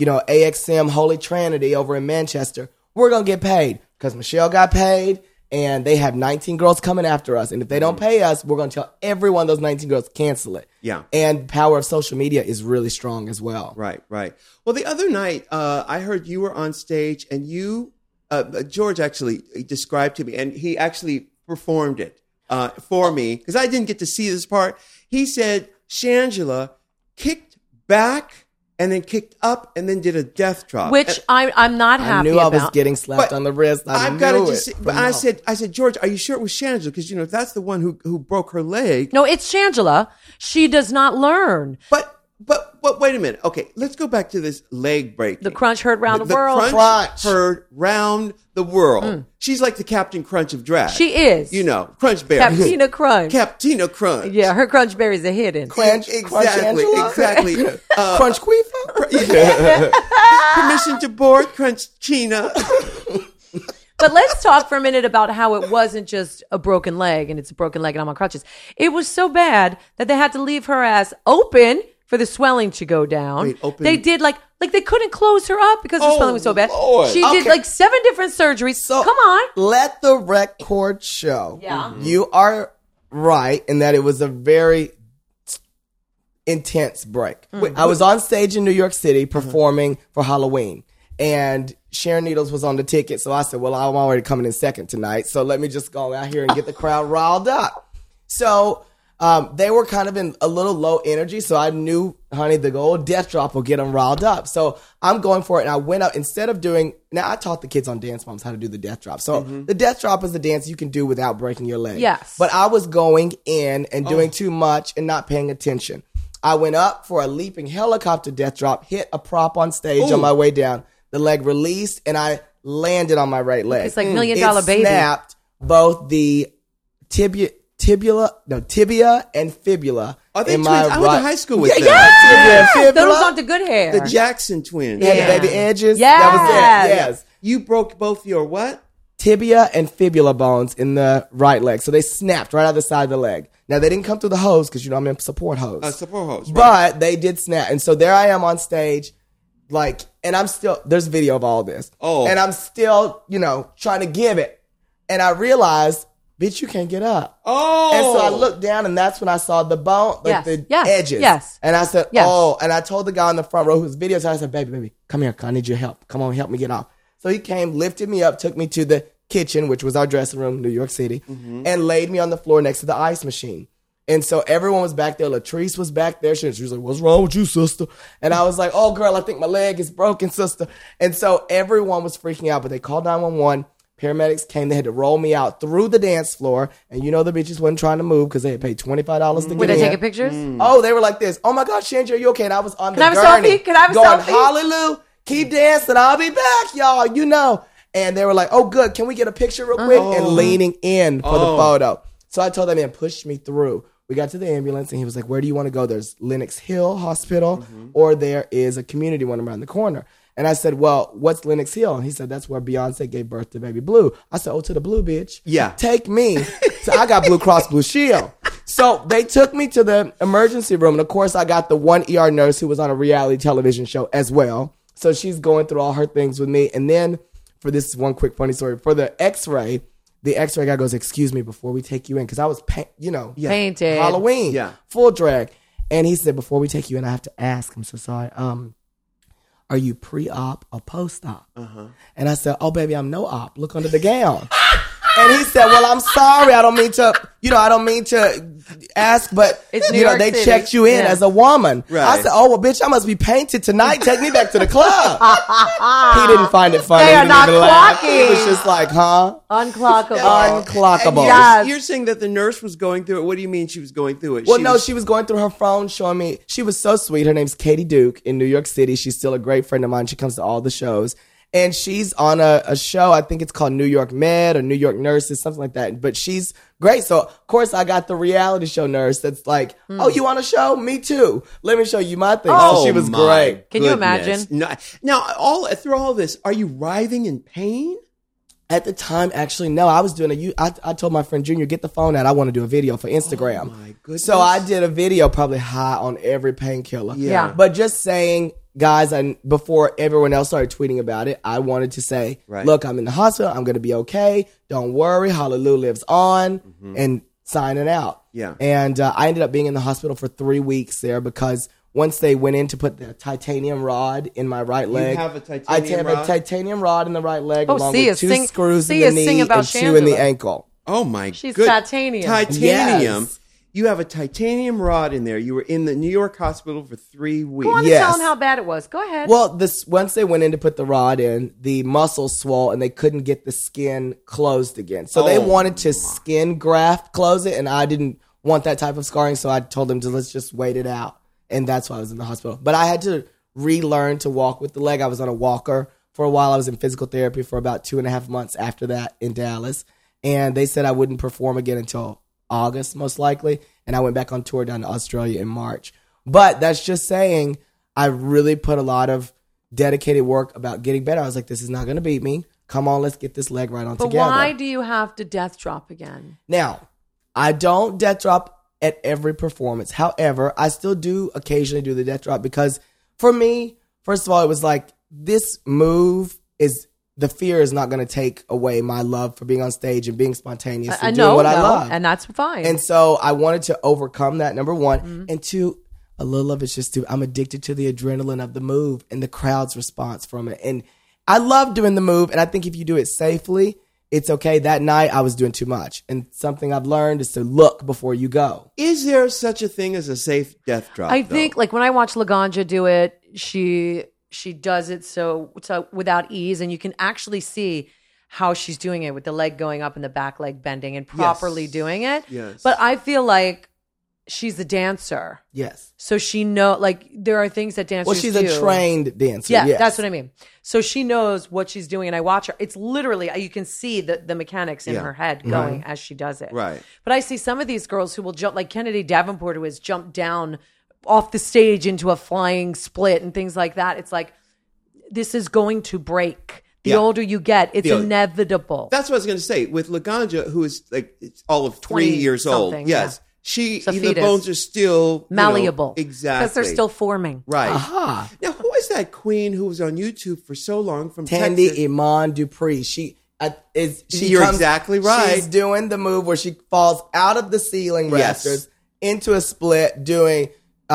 AXM Holy Trinity over in Manchester, we're going to get paid because Michelle got paid. And they have 19 girls coming after us. And if they don't pay us, we're going to tell every one of those 19 girls, cancel it. Yeah. And the power of social media is really strong as well. Right. Well, the other night, I heard you were on stage and you, George actually described to me, and he actually performed it for me because I didn't get to see this part. He said Shangela kicked back and then kicked up and then did a death drop. Which I'm not happy about. I knew I was getting slapped on the wrist. I've got to just say, but I said, George, are you sure it was Shangela? Because, that's the one who broke her leg. No, it's Shangela. She does not learn. But wait a minute. Okay, let's go back to this leg break. The crunch heard round the world. The crunch heard round the world. She's like the Captain Crunch of drag. She is. Crunch berry. Captina Crunch. Captina Crunch. Yeah, her crunch berries are hidden. Crunch, exactly. Crunch Queefa. Permission to board, Crunchina. But let's talk for a minute about how it wasn't just a broken leg and it's a broken leg and I'm on crutches. It was so bad that they had to leave her ass open for the swelling to go down. Wait, open? They did like they couldn't close her up because the swelling was so bad. Lord. She did like 7 different surgeries. So come on. Let the record show. Yeah. You are right in that it was a very intense break. I was on stage in New York City performing for Halloween. And Sharon Needles was on the ticket. So I said, well, I'm already coming in second tonight. So let me just go out here and get the crowd riled up. So they were kind of in a little low energy. So I knew, honey, the old death drop will get them riled up. So I'm going for it. And I went up instead of doing, now I taught the kids on Dance Moms how to do the death drop. So the death drop is the dance you can do without breaking your leg. Yes. But I was going in and doing too much and not paying attention. I went up for a leaping helicopter death drop, hit a prop on stage on my way down. The leg released, and I landed on my right leg. It's like $1 Million Baby. It snapped both the tibia and fibula. Are they in twins? my I went to high school with them. Yeah, tibia and Those fibula. aren't the good hair. The Jackson twins. They had the baby edges. Yes. That was it. Yes. You broke both your what? Tibia and fibula bones in the right leg. So they snapped right out the side of the leg. Now, they didn't come through the hose because, I'm in support hose. Support hose, right. But they did snap. And so there I am on stage, and I'm still, there's video of all this. Oh. And I'm still, trying to give it. And I realized, bitch, you can't get up. Oh. And so I looked down, and that's when I saw the bone, the edges. Yes. And I said, Yes. oh. And I told the guy in the front row whose videos, I said, baby, come here. I need your help. Come on, help me get off. So he came, lifted me up, took me to the kitchen, which was our dressing room, New York City, and laid me on the floor next to the ice machine. And so everyone was back there. Latrice was back there. She was like, what's wrong with you, sister? And I was like, oh, girl, I think my leg is broken, sister. And so everyone was freaking out, but they called 911. Paramedics came. They had to roll me out through the dance floor. And you know the bitches wasn't trying to move because they had paid $25 to get in. Were they taking pictures? Oh, they were like this. Oh, my God, Shanji, are you okay? And I was on the gurney. Can I have a going, selfie? hallelujah, keep dancing. I'll be back, y'all. You know. And they were like, oh, good. Can we get a picture real quick? And leaning in for the photo. So I told that man, push me through. We got to the ambulance, and he was like, where do you want to go? There's Lenox Hill Hospital, or there is a community one around the corner. And I said, well, what's Lenox Hill? And he said, that's where Beyonce gave birth to Baby Blue. I said, oh, to the Blue, bitch. Yeah. Take me. So I got Blue Cross Blue Shield. So they took me to the emergency room. And, of course, I got the one ER nurse who was on a reality television show as well. So she's going through all her things with me. And then, for this one quick funny story, for the x-ray, the x-ray guy goes, excuse me, before we take you in, because I was, painted. Halloween, full drag. And he said, before we take you in, I have to ask, I'm so sorry, are you pre-op or post-op? And I said, oh, baby, I'm no op. Look under the gown. And he said, well, I'm sorry. I don't mean to ask, but it's New York they City. checked you in as a woman. Right. I said, oh, well, bitch, I must be painted tonight. Take me back to the club. He didn't find it funny. They are He not didn't even laugh. clocking. He was just like, huh? Unclockable. Unclockable. Yes. You're saying that the nurse was going through it. What do you mean she was going through it? Well, she was going through her phone showing me. She was so sweet. Her name's Katie Duke in New York City. She's still a great friend of mine. She comes to all the shows. And she's on a show, I think it's called New York Med or New York Nurses, something like that. But she's great. So, of course, I got the reality show nurse that's like, oh, you on a show? Me too. Let me show you my thing. So she was great. Can you imagine? No, now, through all this, are you writhing in pain? At the time, actually, no. I was doing I told my friend Junior, get the phone out. I want to do a video for Instagram. Oh, my goodness. So I did a video probably high on every painkiller. Yeah. But just saying, guys, and before everyone else started tweeting about it, I wanted to say, look, I'm in the hospital. I'm going to be okay. Don't worry. Hallelujah lives on, and signing out. Yeah. And I ended up being in the hospital for 3 weeks there because once they went in to put the titanium rod in my right leg. You have a titanium rod? I have a titanium rod in the right leg along Sia, with two screws in the Sia, knee sing and about 2 in the Shangela. ankle. Oh, my She's goodness. titanium. Titanium. Yes. You have a titanium rod in there. You were in the New York hospital for 3 weeks. Go on and tell them how bad it was. Go ahead. Well, once they went in to put the rod in, the muscles swole and they couldn't get the skin closed again. So they wanted to skin graft close it, and I didn't want that type of scarring, so I told them to let's just wait it out. And that's why I was in the hospital. But I had to relearn to walk with the leg. I was on a walker for a while. I was in physical therapy for about 2.5 months after that in Dallas. And they said I wouldn't perform again until August, most likely. And I went back on tour down to Australia in March. But that's just saying I really put a lot of dedicated work about getting better. I was like, this is not going to beat me. Come on, let's get this leg right on together. But why do you have to death drop again? Now, I don't death drop at every performance. However, I still do occasionally do the death drop because for me, first of all, it was like this move is the fear is not going to take away my love for being on stage and being spontaneous and doing what I love. And that's fine. And so I wanted to overcome that, number one. And two, a little of it's just I'm addicted to the adrenaline of the move and the crowd's response from it. And I love doing the move. And I think if you do it safely, it's okay. That night I was doing too much. And something I've learned is to look before you go. Is there such a thing as a safe death drop? I think like when I watch Laganja do it, she does it so without ease, and you can actually see how she's doing it with the leg going up and the back leg bending and properly doing it. Yes. But I feel like she's a dancer. Yes. So she like there are things that dancers do. Well, she's a trained dancer. Yeah, yes. that's what I mean. So she knows what she's doing, and I watch her. It's literally, you can see the mechanics in her head going as she does it. Right. But I see some of these girls who will jump, like Kennedy Davenport, who has jumped down off the stage into a flying split and things like that. It's like, this is going to break. The older you get, it's inevitable. That's what I was going to say. With Laganja, who is like all of 3 years old. Yes. The bones are still malleable. Exactly. Because they're still forming. Right. Aha. Now, who is that queen who was on YouTube for so long from Tandy Texas? Iman Dupree. You're exactly right. She's doing the move where she falls out of the ceiling rafters into a split doing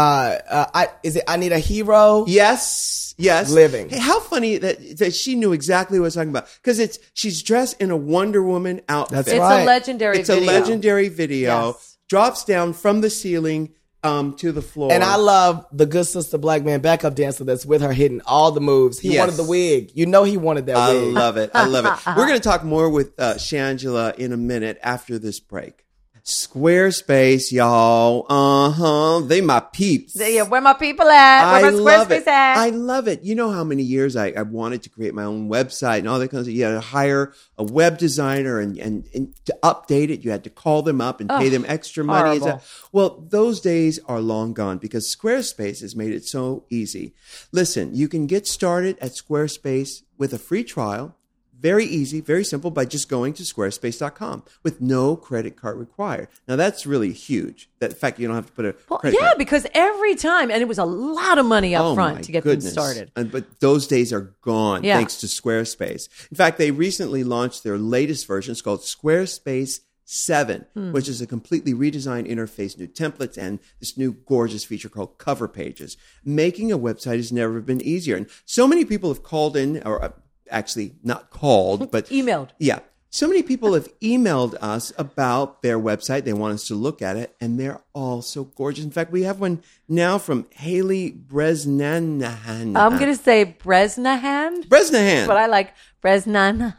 I Need a Hero? Yes. Living. Hey, how funny that she knew exactly what I was talking about. Because she's dressed in a Wonder Woman outfit. That's It's right. a legendary It's video. a legendary video. Yes. Drops down from the ceiling to the floor. And I love the Good Sister Black Man backup dancer that's with her hitting all the moves. He wanted the wig. You know he wanted that wig. I love it. I love it. We're going to talk more with Shangela in a minute after this break. Squarespace, y'all. They my peeps. Yeah, where my people at? Where my Squarespace at? I love it. You know how many years I wanted to create my own website and all that kind of stuff. You had to hire a web designer and to update it, you had to call them up and pay them extra money. Well, those days are long gone because Squarespace has made it so easy. Listen, you can get started at Squarespace with a free trial. Very easy, very simple by just going to squarespace.com with no credit card required. Now, that's really huge. That fact you don't have to put a credit card. Because every time, and it was a lot of money up front to get them started. But those days are gone thanks to Squarespace. In fact, they recently launched their latest version. It's called Squarespace 7, which is a completely redesigned interface, new templates, and this new gorgeous feature called cover pages. Making a website has never been easier. And so many people have called in, or actually not called, but emailed. Yeah. So many people have emailed us about their website. They want us to look at it, and they're all so gorgeous. In fact, we have one now from Haley Bresnahan. I'm going to say Bresnahan. Bresnahan. But I like Bresnahan.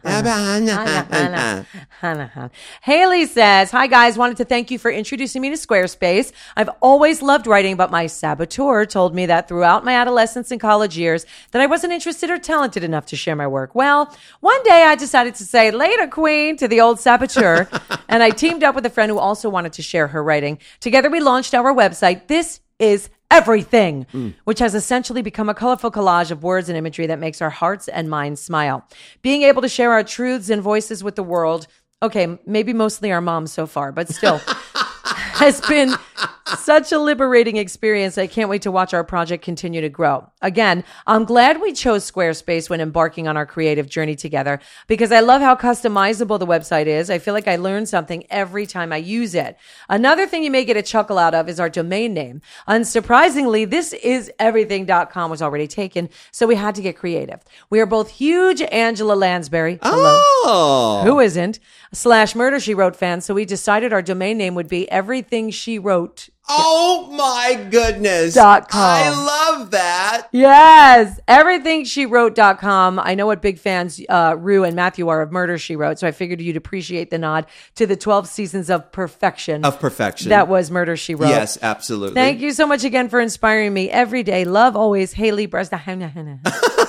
Haley says, "Hi guys, wanted to thank you for introducing me to Squarespace. I've always loved writing, but my saboteur told me that throughout my adolescence and college years that I wasn't interested or talented enough to share my work. Well, one day I decided to say, later, queen, to the old saboteur, and I teamed up with a friend who also wanted to share her writing. Together we launched our website. This is Everything, which has essentially become a colorful collage of words and imagery that makes our hearts and minds smile. Being able to share our truths and voices with the world, okay, maybe mostly our moms so far, but still, has been such a liberating experience. I can't wait to watch our project continue to grow. Again, I'm glad we chose Squarespace when embarking on our creative journey together because I love how customizable the website is. I feel like I learn something every time I use it. Another thing you may get a chuckle out of is our domain name. Unsurprisingly, this is everything.com was already taken, so we had to get creative. We are both huge Angela Lansbury. Hello. Oh. Who isn't? / Murder, She Wrote fans, so we decided our domain name would be Everything She Wrote. Oh my goodness. .com. I love that. Yes. EverythingSheWrote.com. I know what big fans Rue and Matthew are of Murder, She Wrote, so I figured you'd appreciate the nod to the 12 seasons of perfection. That was Murder, She Wrote. Yes, absolutely. Thank you so much again for inspiring me every day. Love always, Haley Bresnahan.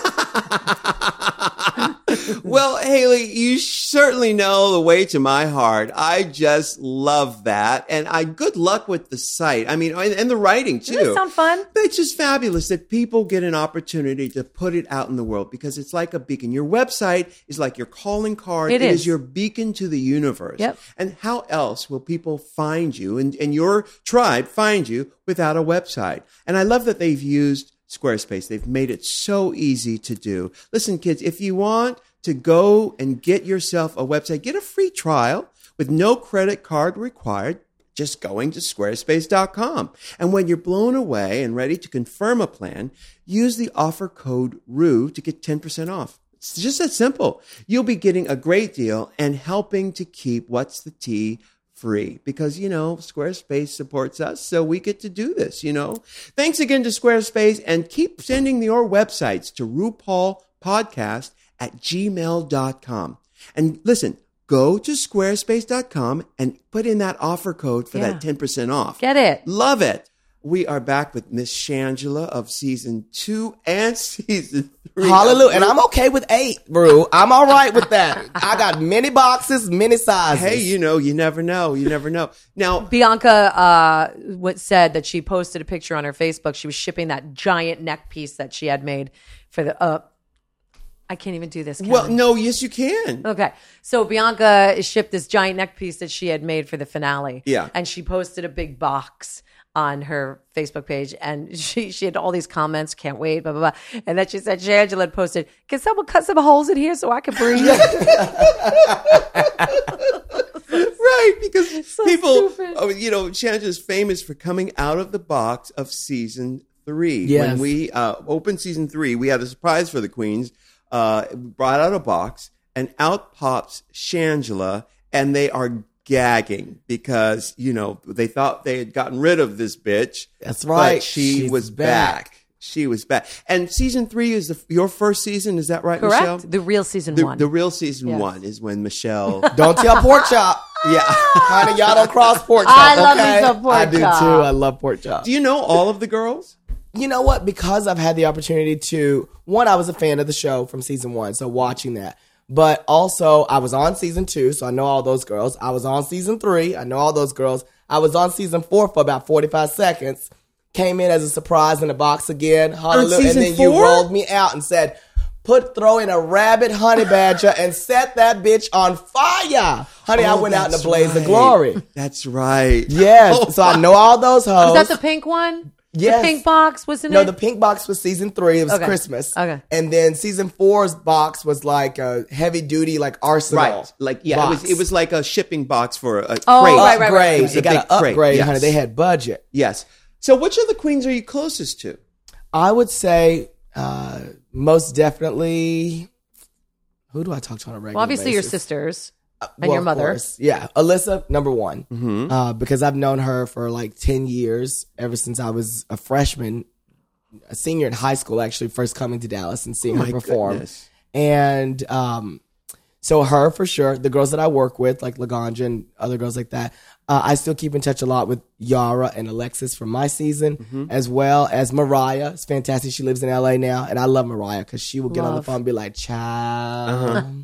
Well, Haley, you certainly know the way to my heart. I just love that. And good luck with the site. I mean, and the writing too. Doesn't it sound fun? It's just fabulous that people get an opportunity to put it out in the world because it's like a beacon. Your website is like your calling card. It is your beacon to the universe. Yep. And how else will people find you and your tribe find you without a website? And I love that they've used Squarespace. They've made it so easy to do. Listen, kids, if you want to go and get yourself a website, get a free trial with no credit card required, just going to squarespace.com. And when you're blown away and ready to confirm a plan, use the offer code RUE to get 10% off. It's just that simple. You'll be getting a great deal and helping to keep What's the Tea free because, Squarespace supports us, so we get to do this, Thanks again to Squarespace, and keep sending your websites to RuPaulPodcast@gmail.com. And listen, go to squarespace.com and put in that offer code for that 10% off. Get it. Love it. We are back with Miss Shangela of season 2 and season 3. Hallelujah. And I'm okay with 8, bro. I'm all right with that. I got many boxes, many sizes. Hey, you never know. You never know. Now, Bianca said that she posted a picture on her Facebook. She was shipping that giant neck piece that she had made for the I can't even do this, Kevin. Well, no, yes, you can. Okay. So Bianca shipped this giant neck piece that she had made for the finale. Yeah. And she posted a big box on her Facebook page, and she had all these comments, can't wait, blah, blah, blah. And then she said, Shangela had posted, can someone cut some holes in here so I can breathe? Right, because so people, stupid. Shangela's famous for coming out of the box of season 3. Yes. When we opened season 3, we had a surprise for the queens. Brought out a box, and out pops Shangela, and they are gagging because, they thought they had gotten rid of this bitch. That's right. But she was back. She was back. And season 3 is your first season. Is that right, Correct. Michelle? The real season 1. The real season 1 is when Michelle. Don't tell pork chop. Yeah. Honey, y'all don't cross pork chop. I love me some pork chop. I do too. I love pork chop. Do you know all of the girls? You know what? Because I've had the opportunity to, one, I was a fan of the show from season 1, so watching that. But also, I was on season 2, so I know all those girls. I was on season 3. I know all those girls. I was on season 4 for about 45 seconds. Came in as a surprise in the box again. Hallelujah. And then 4? You rolled me out and said, throw in a rabbit honey badger and set that bitch on fire. Honey, I went out in a blaze of glory. That's right. Yes. So I know all those hoes. Was that the pink one? Yes. The pink box, wasn't it? No, the pink box was season 3. It was Christmas. Okay. And then season 4's box was like a heavy duty, like arsenal. Right. Like, it was like a shipping box for a crate. Right. Upgrade. It was a got big an upgrade, crate. Yes. honey. They had budget. Yes. So which of the queens are you closest to? I would say most definitely, who do I talk to on a regular basis? Obviously your sisters and your mother. Of course. Yeah. Alyssa, number 1. Because I've known her for like 10 years, ever since I was a freshman, a senior in high school, actually, first coming to Dallas and seeing her perform. Goodness. And so her, for sure. The girls that I work with, like Laganja and other girls like that, I still keep in touch a lot with Yara and Alexis from my season, as well as Mariah. It's fantastic. She lives in LA now, and I love Mariah because she will get on the phone and be like, child,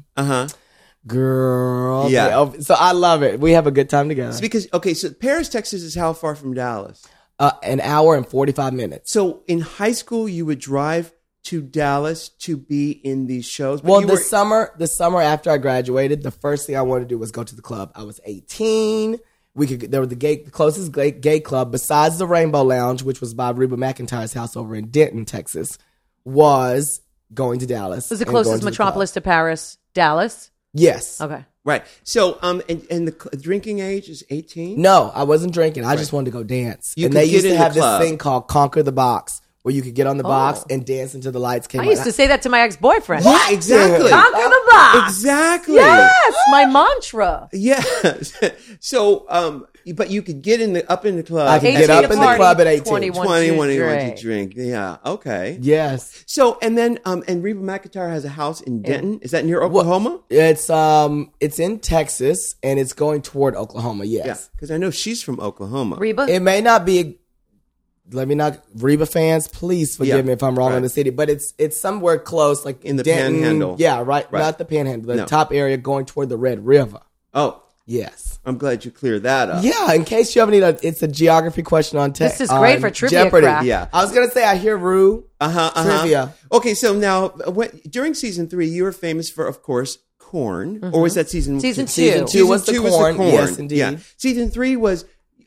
girl. Yeah. So I love it. We have a good time together. It's because, so Paris, Texas is how far from Dallas? An hour and 45 minutes. So in high school, you would drive to Dallas to be in these shows? Well, the summer after I graduated, the first thing I wanted to do was go to the club. I was 18. There was the closest gay club besides the Rainbow Lounge, which was by Reba McEntire's house over in Denton, Texas, was going to Dallas. Was the closest metropolis to Paris, Dallas? Yes. Okay. Right. So, and the drinking age is 18? No, I wasn't drinking. I just wanted to go dance. You and could they used get to in the have this club. thing called Conquer the Box, where you could get on the box and dance until the lights came on. I used to say that to my ex-boyfriend. Yeah, exactly. Conquer the box. Exactly. Yes, my mantra. Yeah. So, but you could get up in the club. I could get up in the club at 18. 21 to drink. Yeah. Okay. Yes. So, and then, and Reba McEntire has a house in Denton. Is that near Oklahoma? It's in Texas and it's going toward Oklahoma. Yes. Yeah. Because I know she's from Oklahoma. Reba? It may not be. Reba fans, please forgive me if I'm wrong on the city, but it's somewhere close, like in the Denton, Panhandle. Yeah, right. Not the Panhandle, the top area going toward the Red River. Oh, yes. I'm glad you cleared that up. Yeah, in case you ever need it's a geography question on This is great for trivia Jeopardy. crack. Yeah. I was gonna say I hear Rue trivia. Okay, so now during season 3, you were famous for, of course, corn, or was that season 2? Season 2. Season 2 was the corn. Yes, indeed. Yeah. Season 3 was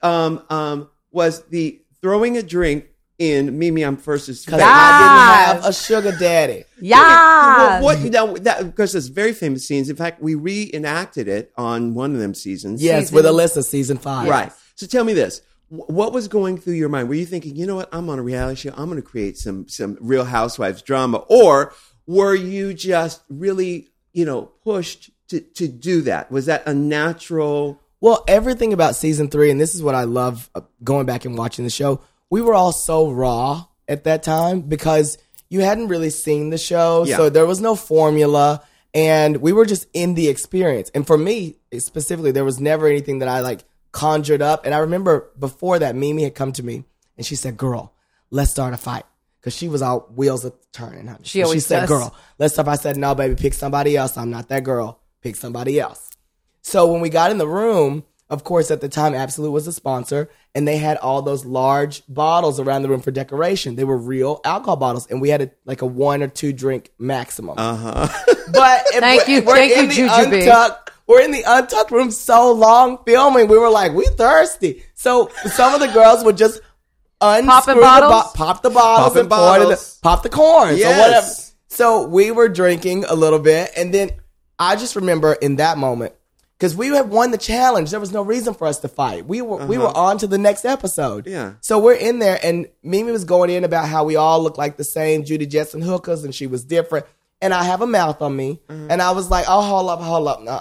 the throwing a drink in Mimi I'm First's face. Because I didn't have a sugar daddy. Yeah. Because there's very famous scenes. In fact, we reenacted it on one of them seasons. Yes, with Alyssa, season 5. Right. So tell me this. What was going through your mind? Were you thinking, you know what, I'm on a reality show. I'm going to create some Real Housewives drama. Or were you just really, pushed to do that? Was that a natural... Well, everything about season 3, and this is what I love going back and watching the show, we were all so raw at that time because you hadn't really seen the show. Yeah. So there was no formula and we were just in the experience. And for me specifically, there was never anything that I conjured up. And I remember before that, Mimi had come to me and she said, girl, let's start a fight. Because she was all wheels are turning. She always said, does. girl, let's start. I said, no, baby, pick somebody else. I'm not that girl. Pick somebody else. So when we got in the room, of course, at the time, Absolute was a sponsor, and they had all those large bottles around the room for decoration. They were real alcohol bottles, and we had a 1 or 2 drink maximum. But Thank you, Jujubee. We're in the Untucked room so long filming. We were like, we thirsty. So some of the girls would just unscrew pop the bottles and pour it in pop the corn or whatever. So we were drinking a little bit, and then I just remember in that moment. Because we had won the challenge. There was no reason for us to fight. We were on to the next episode. Yeah. So we're in there, and Mimi was going in about how we all look like the same Judy Jetson hookers, and she was different. And I have a mouth on me. And I was like, oh, hold up.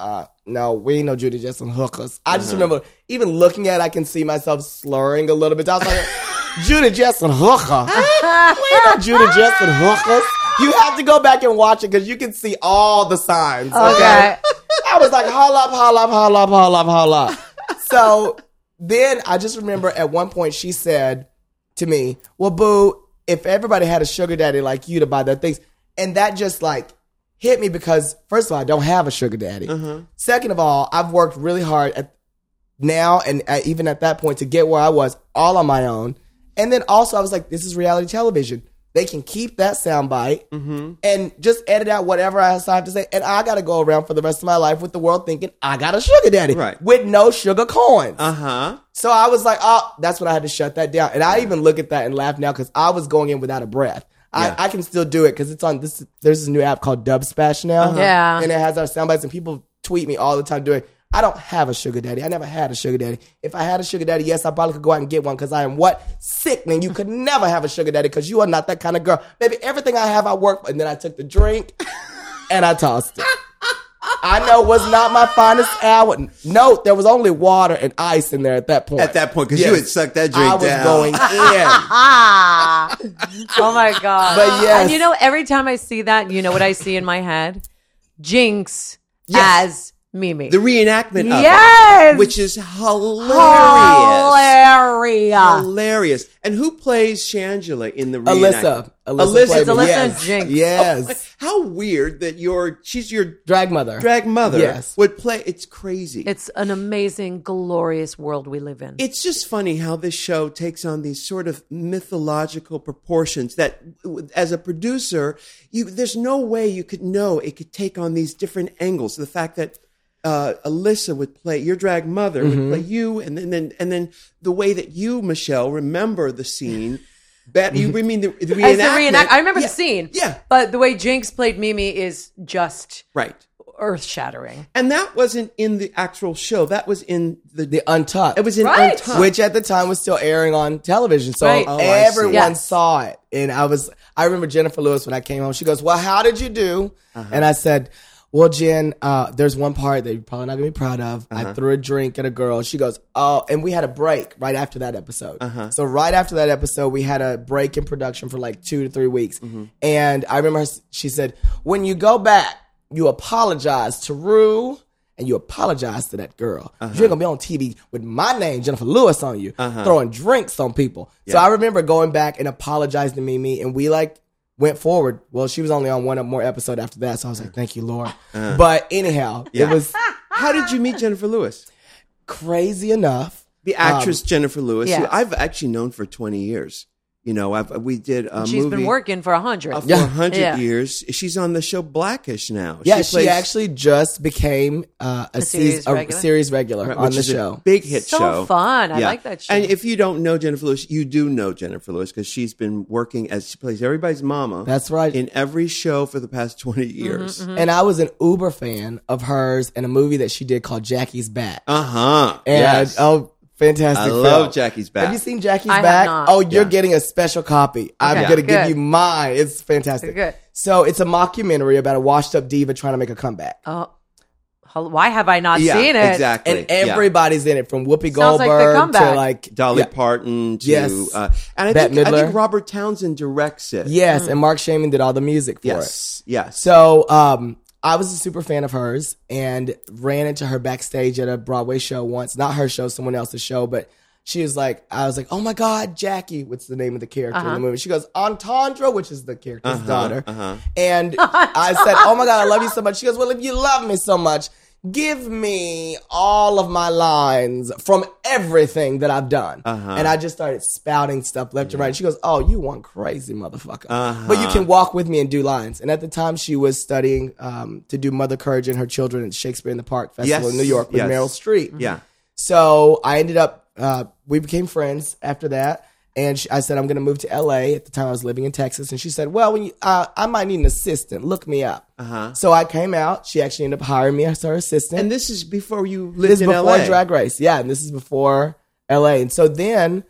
no, we ain't no Judy Jetson hookers. I just remember even looking at it, I can see myself slurring a little bit. I was like, Judy Jetson hooker. We ain't no Judy Jetson hookers. You have to go back and watch it because you can see all the signs. Okay. I was like, holla up. So then I just remember at one point she said to me, well, boo, if everybody had a sugar daddy like you to buy their things, and that just like hit me because first of all, I don't have a sugar daddy. Second of all, I've worked really hard now and even at that point to get where I was all on my own. And then also I was like, this is reality television. They can keep that soundbite and just edit out whatever I have to say. And I got to go around for the rest of my life with the world thinking I got a sugar daddy with no sugar coins. So I was like, oh, that's when I had to shut that down. And I even look at that and laugh now because I was going in without a breath. I can still do it because it's on this. There's this new app called Dubsmash now. And it has our soundbites and people tweet me all the time doing I don't have a sugar daddy. I never had a sugar daddy. If I had a sugar daddy, yes, I probably could go out and get one because I am what? Sickening. You could never have a sugar daddy because you are not that kind of girl. Baby, everything I have, I work for. And then I took the drink and I tossed it. I know it was not my finest hour. No, there was only water and ice in there at that point. At that point, because you had sucked that drink down. I was going in. Oh, my God. But yes. And you know, every time I see that, you know what I see in my head? Jinx as Mimi. The reenactment of it. Which is hilarious. Hilarious. And who plays Shangela in the reenactment? Alyssa. It's Alyssa Jinx. Yes. How weird that she's your drag mother. Yes. Would play. It's crazy. It's an amazing, glorious world we live in. It's just funny how this show takes on these sort of mythological proportions that as a producer, there's no way you could know it could take on these different angles. The fact that Alyssa would play your drag mother, would play you, and then the way that you, Michelle, remember the scene. You mean the reenactment? I remember the scene. Yeah, but the way Jinx played Mimi is just earth-shattering. And that wasn't in the actual show. That was in the Untucked. It was in Untucked, which at the time was still airing on television, so everyone saw it. And I remember Jennifer Lewis when I came home. She goes, "Well, how did you do?" And I said, well, Jen, there's one part that you're probably not going to be proud of. I threw a drink at a girl. She goes, oh, and we had a break right after that episode. So right after that episode, we had a break in production for like 2 to 3 weeks. And I remember she said, when you go back, you apologize to Rue and you apologize to that girl. You're going to be on TV with my name, Jennifer Lewis, on you, throwing drinks on people. Yeah. So I remember going back and apologizing to Mimi, and we went forward. Well, she was only on one more episode after that, so I was like, thank you, Lord. But anyhow, it was... How did you meet Jennifer Lewis? Crazy enough. The actress Jennifer Lewis, who I've actually known for 20 years. You know, we did a movie. She's been working for 100. For 100 years. She's on the show Blackish now. Yeah, she actually just became a series regular on the show. A big hit show. So fun. I like that show. And if you don't know Jennifer Lewis, you do know Jennifer Lewis because she's been working as she plays everybody's mama. That's right. In every show for the past 20 years. And I was an uber fan of hers in a movie that she did called Jackie's Back. And yes. Fantastic. I love Jackie's Back. Have you seen Jackie's Back? Have not. Oh, you're getting a special copy. I'm going to give you mine. It's fantastic. Good. So it's a mockumentary about a washed up diva trying to make a comeback. Oh, why have I not seen it? Exactly. And everybody's in it, from Whoopi Goldberg to Dolly Parton to and I think Robert Townsend directs it. Yes, and Mark Shaman did all the music for it. Yes. So I was a super fan of hers and ran into her backstage at a Broadway show once. Not her show, someone else's show, but she was like, I was like, oh my God, Jackie, what's the name of the character in the movie? She goes, Entendre, which is the character's daughter. And I said, oh my God, I love you so much. She goes, well, if you love me so much, give me all of my lines from everything that I've done. And I just started spouting stuff left and right. She goes, oh, you one crazy motherfucker. But you can walk with me and do lines. And at the time, she was studying to do Mother Courage and Her Children at Shakespeare in the Park Festival in New York with Meryl Streep. Yeah. So I ended up, we became friends after that. And I said, I'm going to move to L.A. At the time, I was living in Texas. And she said, well, I might need an assistant. Look me up. So I came out. She actually ended up hiring me as her assistant. And this is before you lived in L.A.? This is before Drag Race. Yeah, and this is before L.A. And so then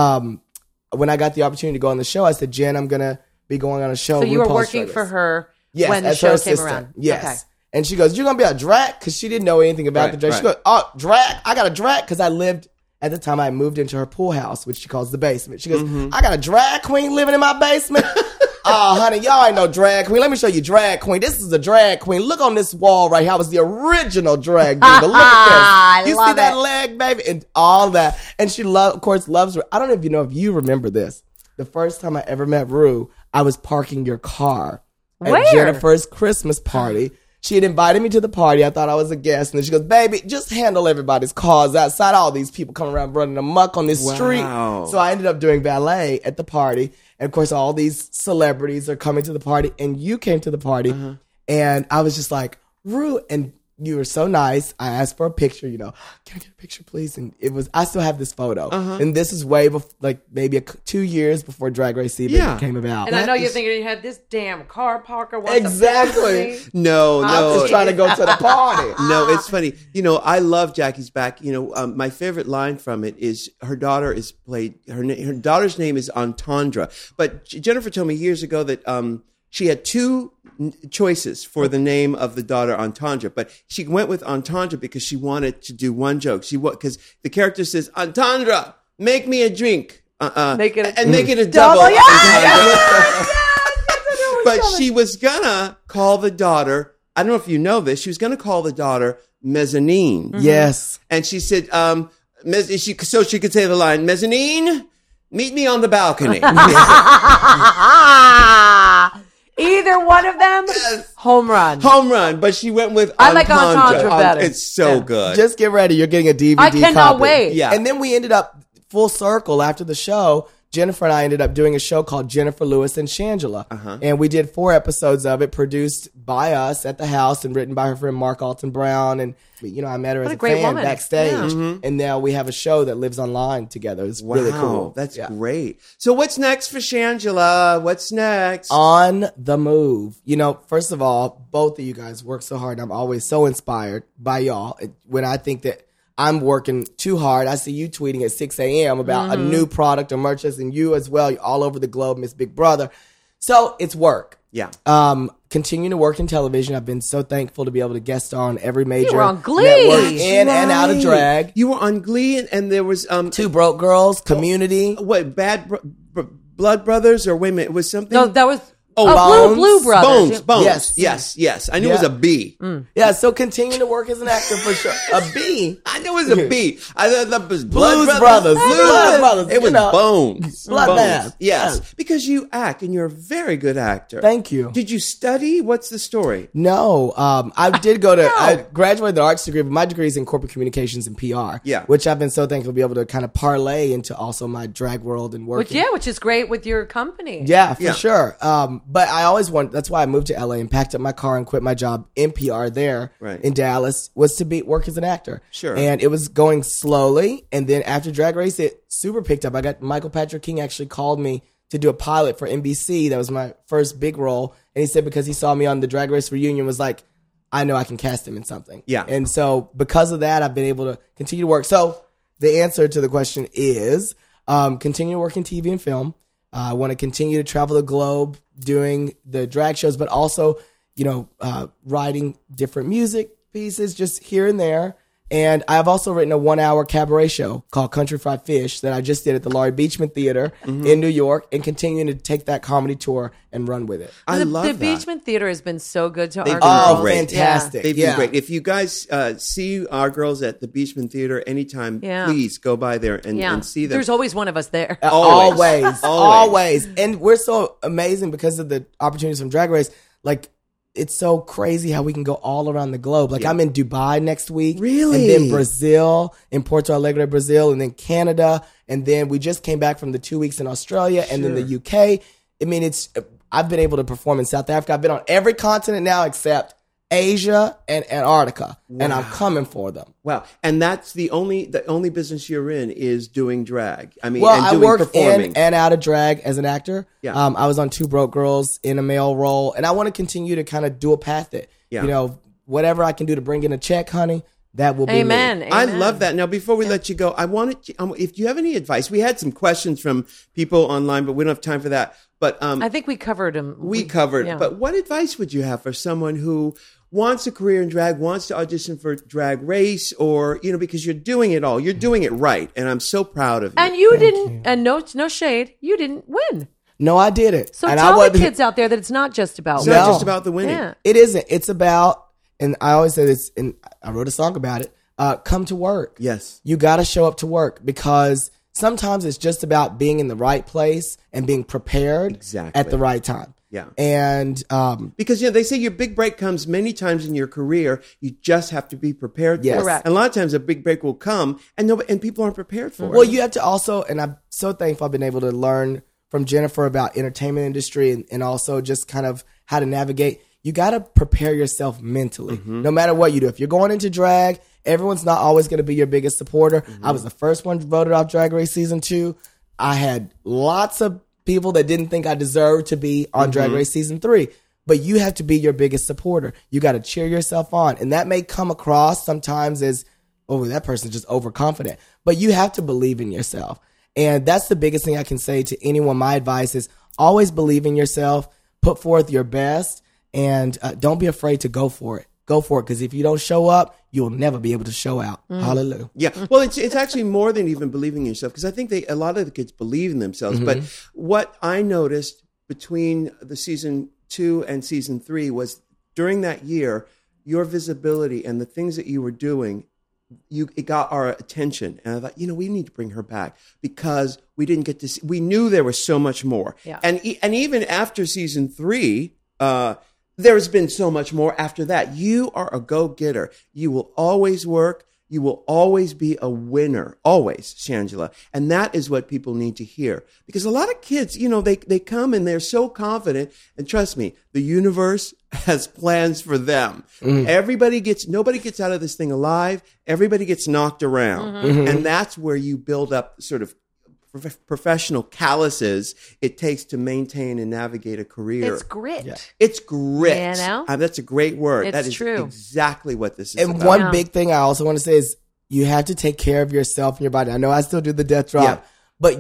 when I got the opportunity to go on the show, I said, Jen, I'm going to be going on a show. So you were working for her when the show came around? Yes. Okay. And she goes, "You're going to be a drag?" Because she didn't know anything about the drag. She goes, "Oh, drag? I got a drag?" Because I lived, at the time I moved into her pool house, which she calls the basement. She goes, "I got a drag queen living in my basement?" "Oh, honey, y'all ain't no drag queen. Let me show you drag queen. This is a drag queen. Look on this wall right here. I was the original drag diva. Look at this. You see that leg, baby?" And all that. And she, of course, loves her. I don't know if you remember this. The first time I ever met Rue, I was parking your car at Jennifer's Christmas party. She had invited me to the party. I thought I was a guest. And then she goes, "Baby, just handle everybody's cars outside. All these people coming around running amok on this street." So I ended up doing valet at the party. And of course, all these celebrities are coming to the party. And you came to the party. And I was just like, "Rue," and you were so nice. I asked for a picture, "Can I get a picture, please?" And I still have this photo. And this is way before, maybe 2 years before Drag Race even came about. And I know you're thinking you had this damn car parker. Exactly. No. I'm just trying to go to the party. No, it's funny. I love Jackie's Back. My favorite line from it is her daughter is played, her daughter's name is Entendre. But Jennifer told me years ago that, she had two choices for the name of the daughter, Entendre, but she went with Entendre because she wanted to do one joke. Because the character says, "Entendre, make me a drink, make it a double." But she was gonna call the daughter. I don't know if you know this. She was gonna call the daughter Mezzanine. Yes, and she said, so she could say the line, "Mezzanine, meet me on the balcony." Either one of them, home run. But she went with I like Entendre better. It's so good. Just get ready. You're getting a DVD I cannot copy. wait. Yeah. And then we ended up full circle after the show. Jennifer and I ended up doing a show called Jennifer Lewis and Shangela. And we did 4 episodes of it, produced by us at the house and written by her friend Mark Alton Brown. And, I met her as a fan woman. backstage. And now we have a show that lives online together. It's really cool. That's great. So what's next for Shangela? What's next? On the Move. First of all, both of you guys work so hard. I'm always so inspired by y'all. When I think that I'm working too hard, I see you tweeting at 6 a.m. about a new product or merchandise, and you as well. You're all over the globe, Miss Big Brother. So it's work. Yeah. Continuing to work in television. I've been so thankful to be able to guest star on every major You were on Glee. network in and out of drag. You were on Glee, and there was 2 Broke Girls, Community. What, Blood Brothers, or wait a minute, it was something? No, that was Bones. Blue Brothers. Bones. Yes. I knew it was a B. Yeah, so continuing to work as an actor for sure. A B. I knew it was a B. I thought that was Blues Blood Brothers. Blood Brothers. It was know. Bones. Bloodbath. Yes, because you act and you're a very good actor. Thank you. Did you study? What's the story? No, I did go to. I graduated the arts degree, but my degree is in corporate communications and PR. Yeah, which I've been so thankful to be able to kind of parlay into also my drag world and working. Which is great with your company. Yeah, for sure. But I always wanted. That's why I moved to LA and packed up my car and quit my job in PR there in Dallas. Was to work as an actor. Sure, and it was going slowly. And then after Drag Race, it super picked up. I got Michael Patrick King actually called me to do a pilot for NBC. That was my first big role. And he said because he saw me on the Drag Race reunion, was like, I know I can cast him in something. Yeah. And so because of that, I've been able to continue to work. So the answer to the question is continue to work in TV and film. I want to continue to travel the globe doing the drag shows, but also, writing different music pieces just here and there. And I've also written a 1-hour cabaret show called Country Fried Fish that I just did at the Laurie Beachman Theater in New York, and continuing to take that comedy tour and run with it. I love that. The Beachman Theater has been so good to our girls. Oh, fantastic. They've been great. If you guys see our girls at the Beachman Theater anytime, please go by there and see them. There's always one of us there. Always. And we're so amazing because of the opportunities from Drag Race. Like, it's so crazy how we can go all around the globe. Like I'm in Dubai next week. Really? And then Brazil, in Porto Alegre, Brazil, and then Canada. And then we just came back from the 2 weeks in Australia and then the UK. I mean, I've been able to perform in South Africa. I've been on every continent now except Asia and Antarctica. Wow. And I'm coming for them. Wow. And that's the only business you're in is doing drag. I mean, well, and doing I work performing. in and out of drag as an actor. Yeah. I was on 2 Broke Girls in a male role, and I want to continue to kind of do a path that, whatever I can do to bring in a check, honey, that will be Amen. me. I love that. Now, before we let you go, I wanted to, if you have any advice, we had some questions from people online, but we don't have time for that. But I think we covered them. But what advice would you have for someone who wants a career in drag, wants to audition for Drag Race, or, because you're doing it all. You're doing it right. And I'm so proud of you. And you didn't, and no shade, you didn't win. No, I didn't. So tell the kids out there that it's not just about winning. It's not just about the winning. Yeah. It isn't. It's about, and I always say this, and I wrote a song about it, come to work. Yes. You got to show up to work, because sometimes it's just about being in the right place and being prepared at the right time. Yeah. And because they say your big break comes many times in your career. You just have to be prepared for it. Correct. And a lot of times a big break will come and people aren't prepared for it. Well, you have to also, and I'm so thankful I've been able to learn from Jennifer about entertainment industry and also just kind of how to navigate. You got to prepare yourself mentally, no matter what you do. If you're going into drag, everyone's not always going to be your biggest supporter. I was the first one voted off Drag Race Season 2. I had lots of people that didn't think I deserved to be on Drag Race Season 3. But you have to be your biggest supporter. You got to cheer yourself on. And that may come across sometimes as, oh, that person's just overconfident. But you have to believe in yourself. And that's the biggest thing I can say to anyone. My advice is always believe in yourself, put forth your best, and don't be afraid to go for it. Go for it, because if you don't show up, you'll never be able to show out. Hallelujah. Yeah. Well, it's actually more than even believing in yourself, because I think a lot of the kids believe in themselves. But what I noticed between the season 2 and season 3 was during that year, your visibility and the things that you were doing, it got our attention. And I thought, we need to bring her back, because we didn't get to see, we knew there was so much more. Yeah. And even after season 3, there's been so much more after that. You are a go-getter. You will always work. You will always be a winner. Always, Shangela. And that is what people need to hear. Because a lot of kids, they come and they're so confident. And trust me, the universe has plans for them. Nobody gets out of this thing alive. Everybody gets knocked around. And that's where you build up sort of professional calluses it takes to maintain and navigate a career. It's grit. Yeah. It's grit. That's a great word. It's that is true. Exactly what this is and about. One big thing I also want to say is you have to take care of yourself and your body. I know I still do the death drop, but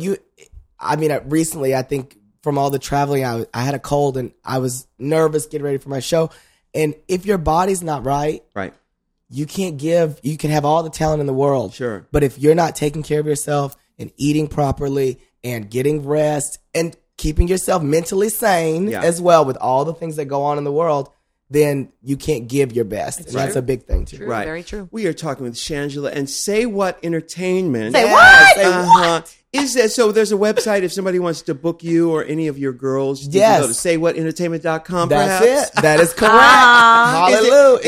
recently, I think from all the traveling, I had a cold and I was nervous getting ready for my show. And if your body's not right, you can have all the talent in the world. Sure. But if you're not taking care of yourself and eating properly and getting rest and keeping yourself mentally sane as well with all the things that go on in the world, then you can't give your best. And that's a big thing too. True, right. Very true. We are talking with Shangela and Say What Entertainment. Say what? Say what? Is that so? There's a website if somebody wants to book you or any of your girls. You can go to saywhatentertainment.com. That's perhaps? it. That is correct. Hallelujah.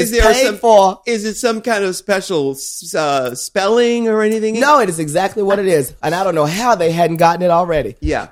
Is it some kind of special spelling or anything? No, it is exactly what it is. And I don't know how they hadn't gotten it already. Yeah.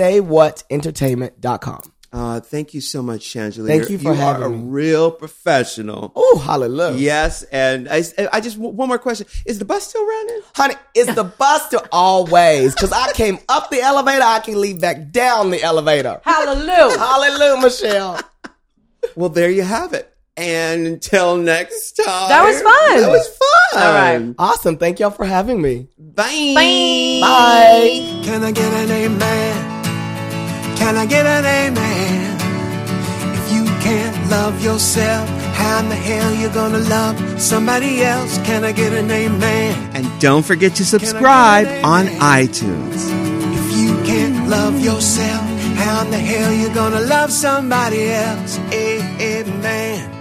Saywhatentertainment.com. Thank you so much, Shangela. Thank you for having me. You are a real professional. Oh, hallelujah. Yes, and I just, one more question. Is the bus still running? Honey, is the bus still always? Because I came up the elevator, I can leave back down the elevator. Hallelujah. Hallelujah, Michelle. Well, there you have it. And until next time. That was fun. That was fun. All right. Awesome. Thank y'all for having me. Bye. Bye. Bye. Can I get an amen? Can I get an amen? If you can't love yourself, how in the hell you gonna love somebody else? Can I get an amen? And don't forget to subscribe on iTunes. If you can't love yourself, how in the hell you gonna love somebody else? Amen.